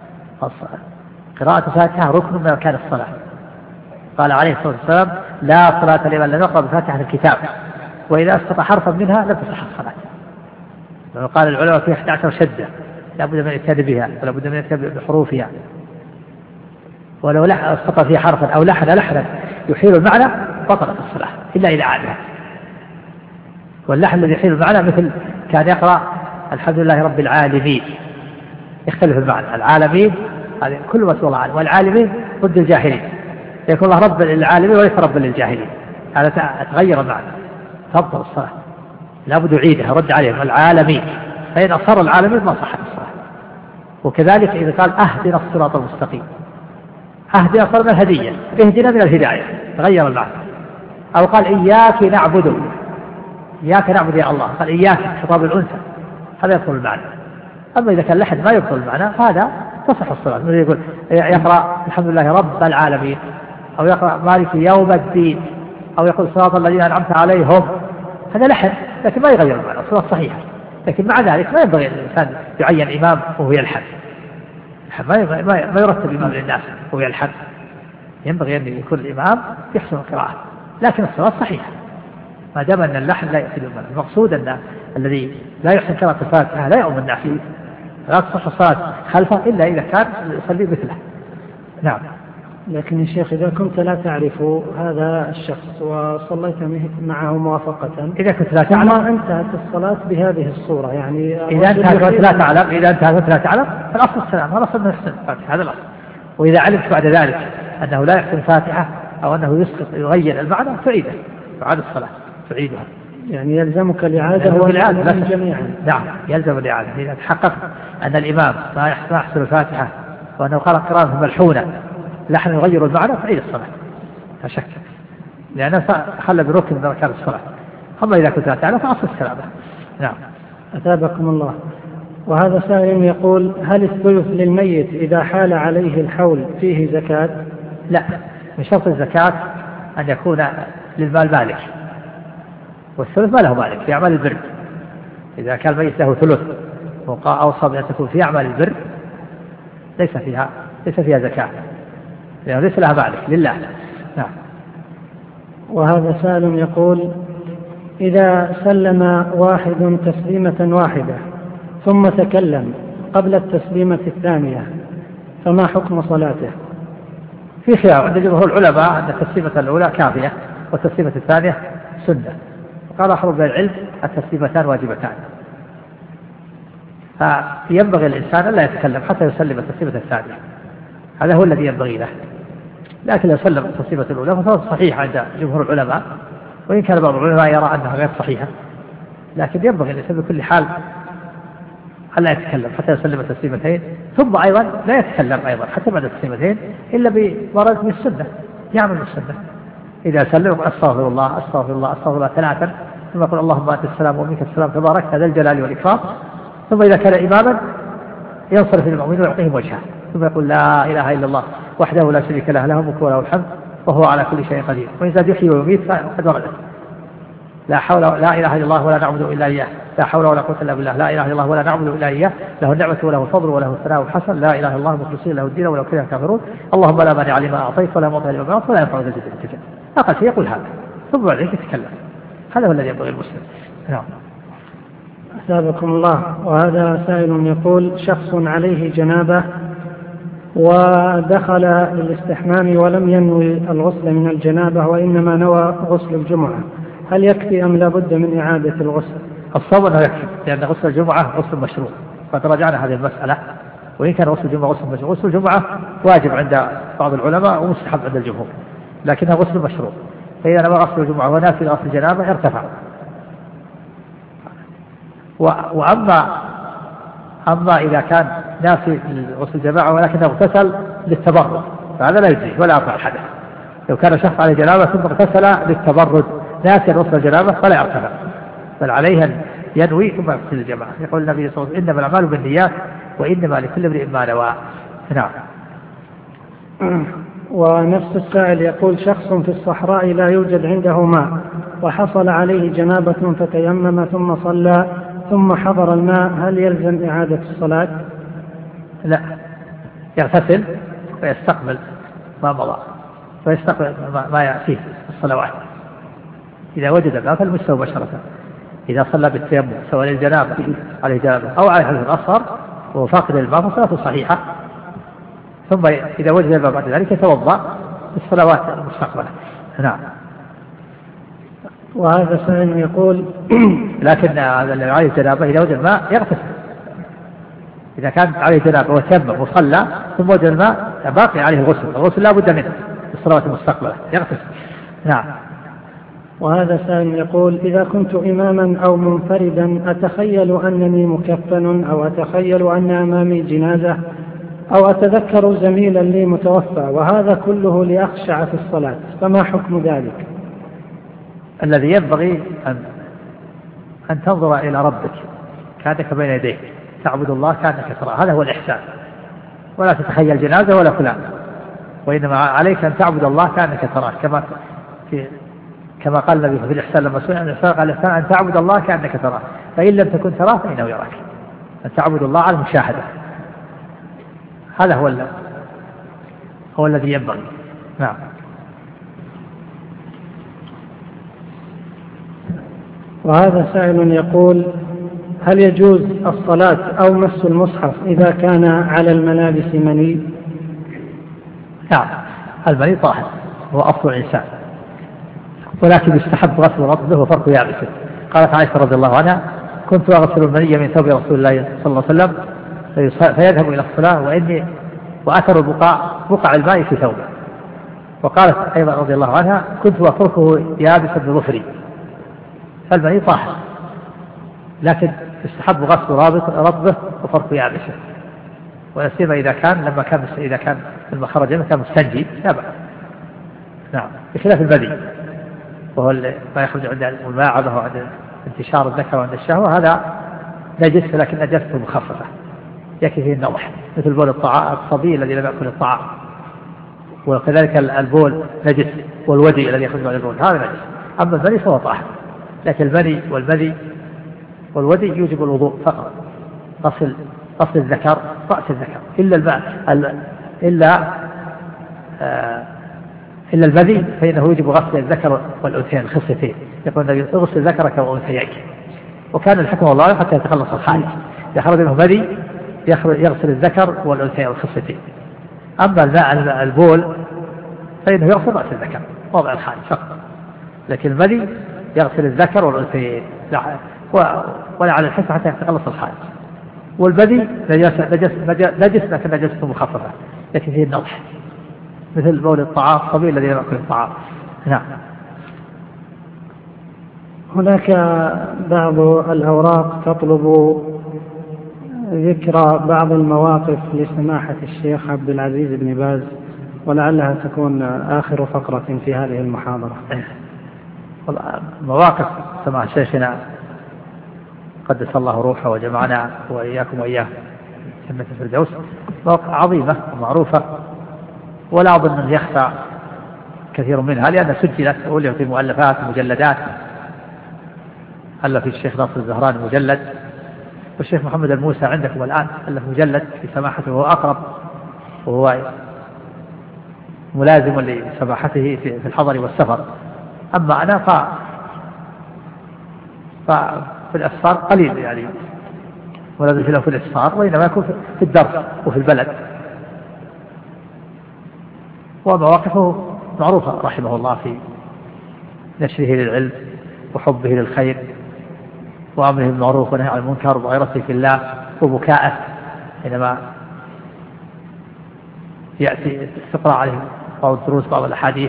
[SPEAKER 1] قراءة الفاتحة ركن من أركان الصلاة. قال عليه الصلاة والسلام لا صلاة لمن لم يقرأ بفاتحة الكتاب، وإذا استطاع حرفا منها لم تصح الصلاة. قال العلماء في 11 شدة لا بد من الاتيان بها ولا بد من الاتيان بحروفها، ولو استطاع فيها حرفا أو لحنا يحيل المعنى بطلت الصلاة إلا إذا عادها. واللحن الذي يحيل المعنى مثل كان يقرأ الحمد لله رب العالمين، يختلف المعنى. العالمين هذه كل ما سوى الله عنه، والعالمين ضد الجاهلين، يكون الله رب للعالمين وليس رب للجاهلين، هذا تغير المعنى تبطل الصلاة. لا بد يعيدها رد عليهم العالمين، فإن أصر العالمين ما صحت الصلاة. وكذلك إذا قال أهدنا الصراط المستقيم، أهدنا صار من الهدية، اهدنا من الهداية، تغير المعنى. أو قال إياك نعبد، إياك نعبد يا الله، قال إياك خطاب الأنثى، هذا يبطل المعنى. أما إذا كان لحد ما يبطل المعنى فهذا تصح الصلاة. يقول يقرأ الحمد لله رب العالمين، أو يقرأ مالك يوم الدين، أو يقول صراط الذين أنعمت عليهم، هذا لحن لكن ما يغير المعنى، الصلاة صحيحة. لكن مع ذلك ما ينبغي الإنسان يعين إمام وهو يلحن، ما يرتب إمام للناس وهو يلحن. ينبغي أن يكون الإمام يحسن القراءة، لكن الصلاة صحيحة ما دام أن اللحن لا يأتي بالمعنى. المقصود أن الذي لا يحسن قراءة الفاتحة لا يؤم الناس، لا تصح الصلاة خلفه إلا إذا كان يصلي مثله. نعم.
[SPEAKER 2] لكن يا شيخ إذا كنت لا تعرف هذا الشخص وصليت معه موافقة،
[SPEAKER 1] إذا كنت لا تعلم
[SPEAKER 2] انتهت الصلاة بهذه الصورة، يعني
[SPEAKER 1] إذا انتهت لا تعلم فالأصل السلام، هذا أصل من يحسن الفاتحة، هذا الأصل. وإذا علمت بعد ذلك أنه لا يحسن الفاتحة أو أنه يسقط يغير المعنى تعيد الصلاة، تعيدها.
[SPEAKER 2] يعني يلزمك الإعادة جميعا.
[SPEAKER 1] نعم يلزم الإعادة إذا تحقق أن الإمام ما يحسن الفاتحة وأنه قرأ قراءة ملحونة لحن يغير المعنى تعيد الصلاة لا شك، لأنه خلى بركن من أركان الصلاة. أما إذا كنت لا تعلم فأصل السلامة. نعم.
[SPEAKER 2] أثابكم الله. وهذا سائل يقول هل الثلث للميت إذا حال عليه الحول فيه زكاة؟
[SPEAKER 1] لا، من شرط الزكاة أن يكون للمال مالك، والثلث ما له مالك في أعمال البر. إذا كان الميت له ثلث أوصى بأن تكون في أعمال البر ليس فيها زكاة، لأنه ليس لها مالك لله. نعم.
[SPEAKER 2] وهذا سائل يقول إذا سلم واحد تسليمة واحدة ثم تكلم قبل التسليمة الثانية فما حكم صلاته؟
[SPEAKER 1] في خلاف عند جمهور العلماء أن التسليمة الأولى كافية والتسليمة الثانية سنة، وقال آخر من العلم التسليمتان واجبتان. فينبغي الإنسان أن لا يتكلم حتى يسلم التسليمة الثانية، هذا هو الذي ينبغي له. لكن لو سلم التسليمة الأولى فهو صحيح عند جمهور العلماء، وإن كان بعض العلماء يرى أنها غير صحيحة، لكن ينبغي الإنسان بكل حال ألا يتكلم حتى يسلم التسليمتين. ثم أيضا لا يتكلم أيضا حتى بعد التسليمتين إلا بورد من السنة، يعمل بالسنة. إذا سلم أستغفر الله أستغفر الله أستغفر الله 3، ثم يقول اللهم أنت السلام ومنك السلام تبارك هذا الجلال والإكرام. ثم إذا كان إماما ينصرف للمؤمنين ويعطيهم وجهه، ثم يقول لا إله إلا الله وحده لا شريك له له الملك وله الحمد وهو على كل شيء قدير، وإن زاد يحيي ويميت فقد وردت. لا إله إلا الله ولا نعبد إلا إياه، لا حول ولا قوة إلا بالله، لا إله إلا الله ولا نعبد إلا إياه، له النعمة وله الفضل وله الثناء الحسن، لا إله إلا الله مخلصين له الدين ولو كره الكافرون، اللهم لا مانع لما أعطيت ولا معطي لما منعت ولا ينفع ذا الجد منك. أقل شيء يقول هذا ثم بعد ذلك يتكلم، هذا هو الذي ينبغي المسلم. نعم.
[SPEAKER 2] أثابكم الله. وهذا سائل يقول شخص عليه جنابة ودخل للاستحمام ولم ينوي الغسل من الجنابة وإنما نوى غسل الجمعة، هل يكفي أم لا بد من إعادة الغسل؟
[SPEAKER 1] الصواب أنه يكفي، لأن غسل الجمعة غسل مشروع، قد راجعنا هذه المسألة، وإن كان غسل الجمعة غسل مشروع، غسل الجمعة واجب عند بعض العلماء ومستحب عند الجمهور، لكنه غسل مشروع. فإذا نوى غسل الجمعة وناسي غسل الجنابة ارتفع. أما إذا كان ناسي غسل الجماعة ولكنه اغتسل للتبرد فهذا لا يجزي ولا يرفع الحدث. لو كان شخص عليه جنابة ثم اغتسل للتبرد ناسي غسل الجنابة فلا يرتفع، بل عليه أن ينوي ثم يغسل الجماعة. يقول النبي صلى الله عليه وسلم إنما الأعمال بالنيات وإنما لكل امرئ ما نوى. نعم.
[SPEAKER 2] ونفس السائل يقول شخص في الصحراء لا يوجد عنده ماء وحصل عليه جنابة فتيمم ثم صلى ثم حضر الماء، هل يلزم إعادة الصلاة؟
[SPEAKER 1] لا، يغتسل ويستقبل ما مضى ويستقبل ما يأتيه الصلوات إذا وجد الماء فالمستوى مباشرة. إذا صلى بالتيمم سواء للجنابة عليه جنابة أو عليه حدث أصغر وفاقد الماء فصلاته صحيحة، ثم إذا وجد الماء بعد ذلك يتوضأ بالصلوات المستقبلة. نعم.
[SPEAKER 2] وهذا سائل يقول
[SPEAKER 1] لكن الذي عليه جنابة إذا وجد الماء يغتسل. إذا كان عليه جنابة وتيمم وصلى ثم وجد الماء باقي عليه الغسل لا بد منه بالصلوات المستقبلة يغتسل. نعم.
[SPEAKER 2] وهذا سائل يقول إذا كنت إماما أو منفردا أتخيل أنني مكفن أو أتخيل أن أمامي جنازة أو أتذكر زميلا لي متوفى وهذا كله لأخشع في الصلاة، فما حكم ذلك؟
[SPEAKER 1] الذي ينبغي أن تنظر إلى ربك كأنك بين يديك تعبد الله كأنك تراه، هذا هو الإحسان. ولا تتخيل جنازة ولا فلان، وإنما عليك أن تعبد الله كأنك تراه، كما قال النبي في الإحسان لما سئل عن الإحسان قال الإحسان أن تعبد الله كأنك تراه، فإن لم تكن تراه فإنه يراك، أن تعبد الله على المشاهدة، هذا هو الذي ينبغي. نعم.
[SPEAKER 2] وهذا سائل يقول: هل يجوز الصلاة أو مس المصحف إذا كان على الملابس مني؟
[SPEAKER 1] نعم، المني طاهر هو أصل الإنسان، ولكن يستحب غسل رطبه وفرق يابسه. قالت عائشة رضي الله عنها: كنت أغسل المني من ثوب رسول الله صلى الله عليه وسلم فيذهب إلى الصلاة وأثر بقع الماء في ثوبه. وقالت أيضا رضي الله عنها: كنت أفركه يابسا بظفري. فالمني طاهر، لكن يستحب غسل رطبه وفرق يابسه، ولا سيما إذا كان لما خرج منه كان مستنجي لا بأس. نعم، بخلاف البدي وهو ما يخرج عند الملاعبة وعند انتشار الذكر وعند الشهوة، هذا نجس لكن نجسته مخففة يكفي فيه النضح، مثل بول الصبي الذي لم يأكل الطعام، وكذلك البول نجس، والودي الذي يخرج بعد البول هذا نجس. أما المني فهو طاهر، لكن المني والودي يوجب الوضوء فقط، غسل الذكر رأس الذكر إلا البذي فإنه يجب غسل الذكر والأنثيين الخصيتين. يقول النبي: اغسل ذكرك وأنثييك. وكان الحكم الله حتى يتخلص الخارج، إذا خرج منه بذي يغسل الذكر والأنثيين الخصيتين. أما البول فإنه يغسل رأس الذكر وضع الخارج فقط، لكن البذي يغسل الذكر والأنثيين ولا على الحس حتى يتخلص الخارج. والبذي نجس لكن نجسته مخففة لكن فيه النضح، مثل بول الصبي الذي يأكل الطعام. نعم.
[SPEAKER 2] هناك بعض الأوراق تطلب ذكر بعض المواقف لسماحة الشيخ عبد العزيز بن باز، ولعلها تكون آخر فقرة في هذه المحاضرة.
[SPEAKER 1] مواقف سماحة شيخنا قدس الله روحه وجمعنا وإياكم وإياه جنة الفردوس مواقف عظيمة ومعروفة، ولا أظن أن يخفى كثير منها، لأن سجلت وألفت في مؤلفات ومجلدات. ألف الشيخ ناصر الزهراني مجلد، والشيخ محمد الموسى عندكم الآن ألف مجلد في سماحته، وهو أقرب وهو ملازم لسماحته في الحضر والسفر. أما أنا في الأسفار قليل، يعني ولازم له في الأسفار، وإنما يكون في الدرس وفي البلد. ومواقفه معروفة رحمه الله في نشره للعلم وحبه للخير وأمره بالمعروف ونهيه عن المنكر وغيرته في الله، وبكاءه حينما يأتي استقراء عليه بعض الدروس بعض الأحاديث،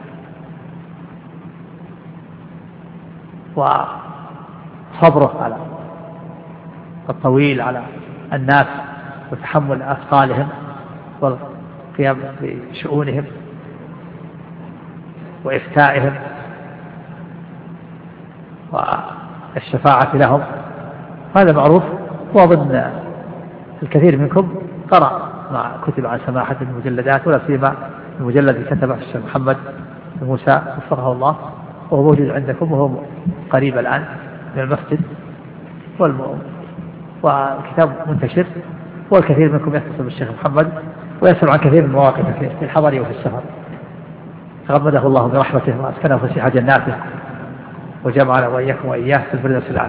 [SPEAKER 1] وصبره على الطويل على الناس وتحمل أثقالهم والقيام بشؤونهم وإفتائهم والشفاعة لهم. هذا معروف، وأظن الكثير منكم قرأ ما كتب عن سماحة المجلدات، ولا سيما المجلد الذي كتبه الشيخ محمد موسى وفقه الله، وهو موجود عندكم وهو قريب الآن من المسجد، والكتاب منتشر، والكثير منكم يتصل بالشيخ محمد ويسأل عن كثير من مواقفه في الحضر وفي السفر. تغمده الله برحمته وأسكنه فسيح جناته وجمعنا وإياكم وإياه في الفردوس الأعلى.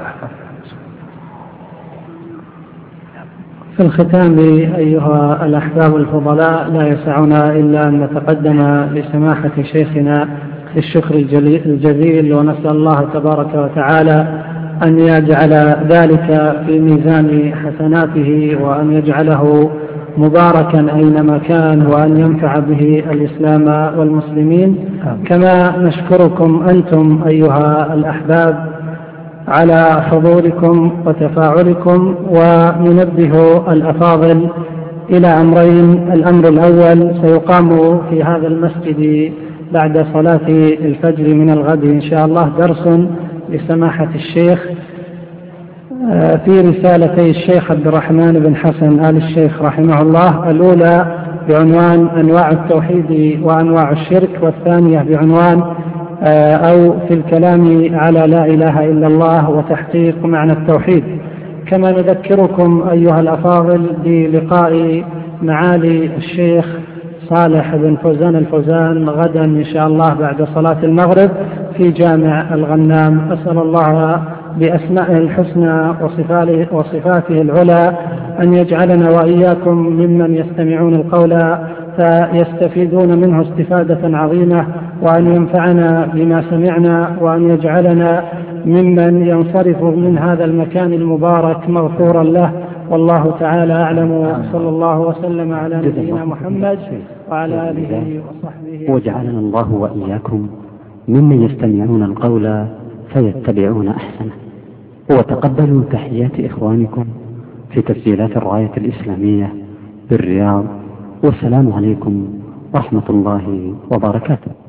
[SPEAKER 2] في الختام أيها الأحباب الفضلاء، لا يسعنا إلا أن نتقدم لسماحة شيخنا بالشكر الجزيل، ونسأل الله تبارك وتعالى أن يجعل ذلك في ميزان حسناته، وأن يجعله مباركا أينما كان، وأن ينفع به الإسلام والمسلمين. كما نشكركم أنتم أيها الأحباب على حضوركم وتفاعلكم، وننبه الأفاضل إلى أمرين. الأمر الأول، سيقام في هذا المسجد بعد صلاة الفجر من الغد إن شاء الله درس لسماحة الشيخ في رسالتي الشيخ عبد الرحمن بن حسن آل الشيخ رحمه الله، الأولى بعنوان أنواع التوحيد وأنواع الشرك، والثانية بعنوان أو في الكلام على لا إله إلا الله وتحقيق معنى التوحيد. كما نذكركم أيها الأفاضل بلقاء معالي الشيخ صالح بن فوزان الفوزان غدا إن شاء الله بعد صلاة المغرب في جامع الغنام. أسأل الله بأسمائه الحسنى وصفاته العلى أن يجعلنا وإياكم ممن يستمعون القول فيستفيدون منه استفادة عظيمة، وأن ينفعنا بما سمعنا، وأن يجعلنا ممن ينصرف من هذا المكان المبارك مغفورا له. والله تعالى أعلم، صلى الله وسلم على نبينا محمد وعلى آله وصحبه.
[SPEAKER 3] وجعلنا الله وإياكم ممن يستمعون القول فيتبعون أحسنه. وتقبلوا تحيات إخوانكم في تسجيلات الراية الإسلامية بالرياض، والسلام عليكم ورحمة الله وبركاته.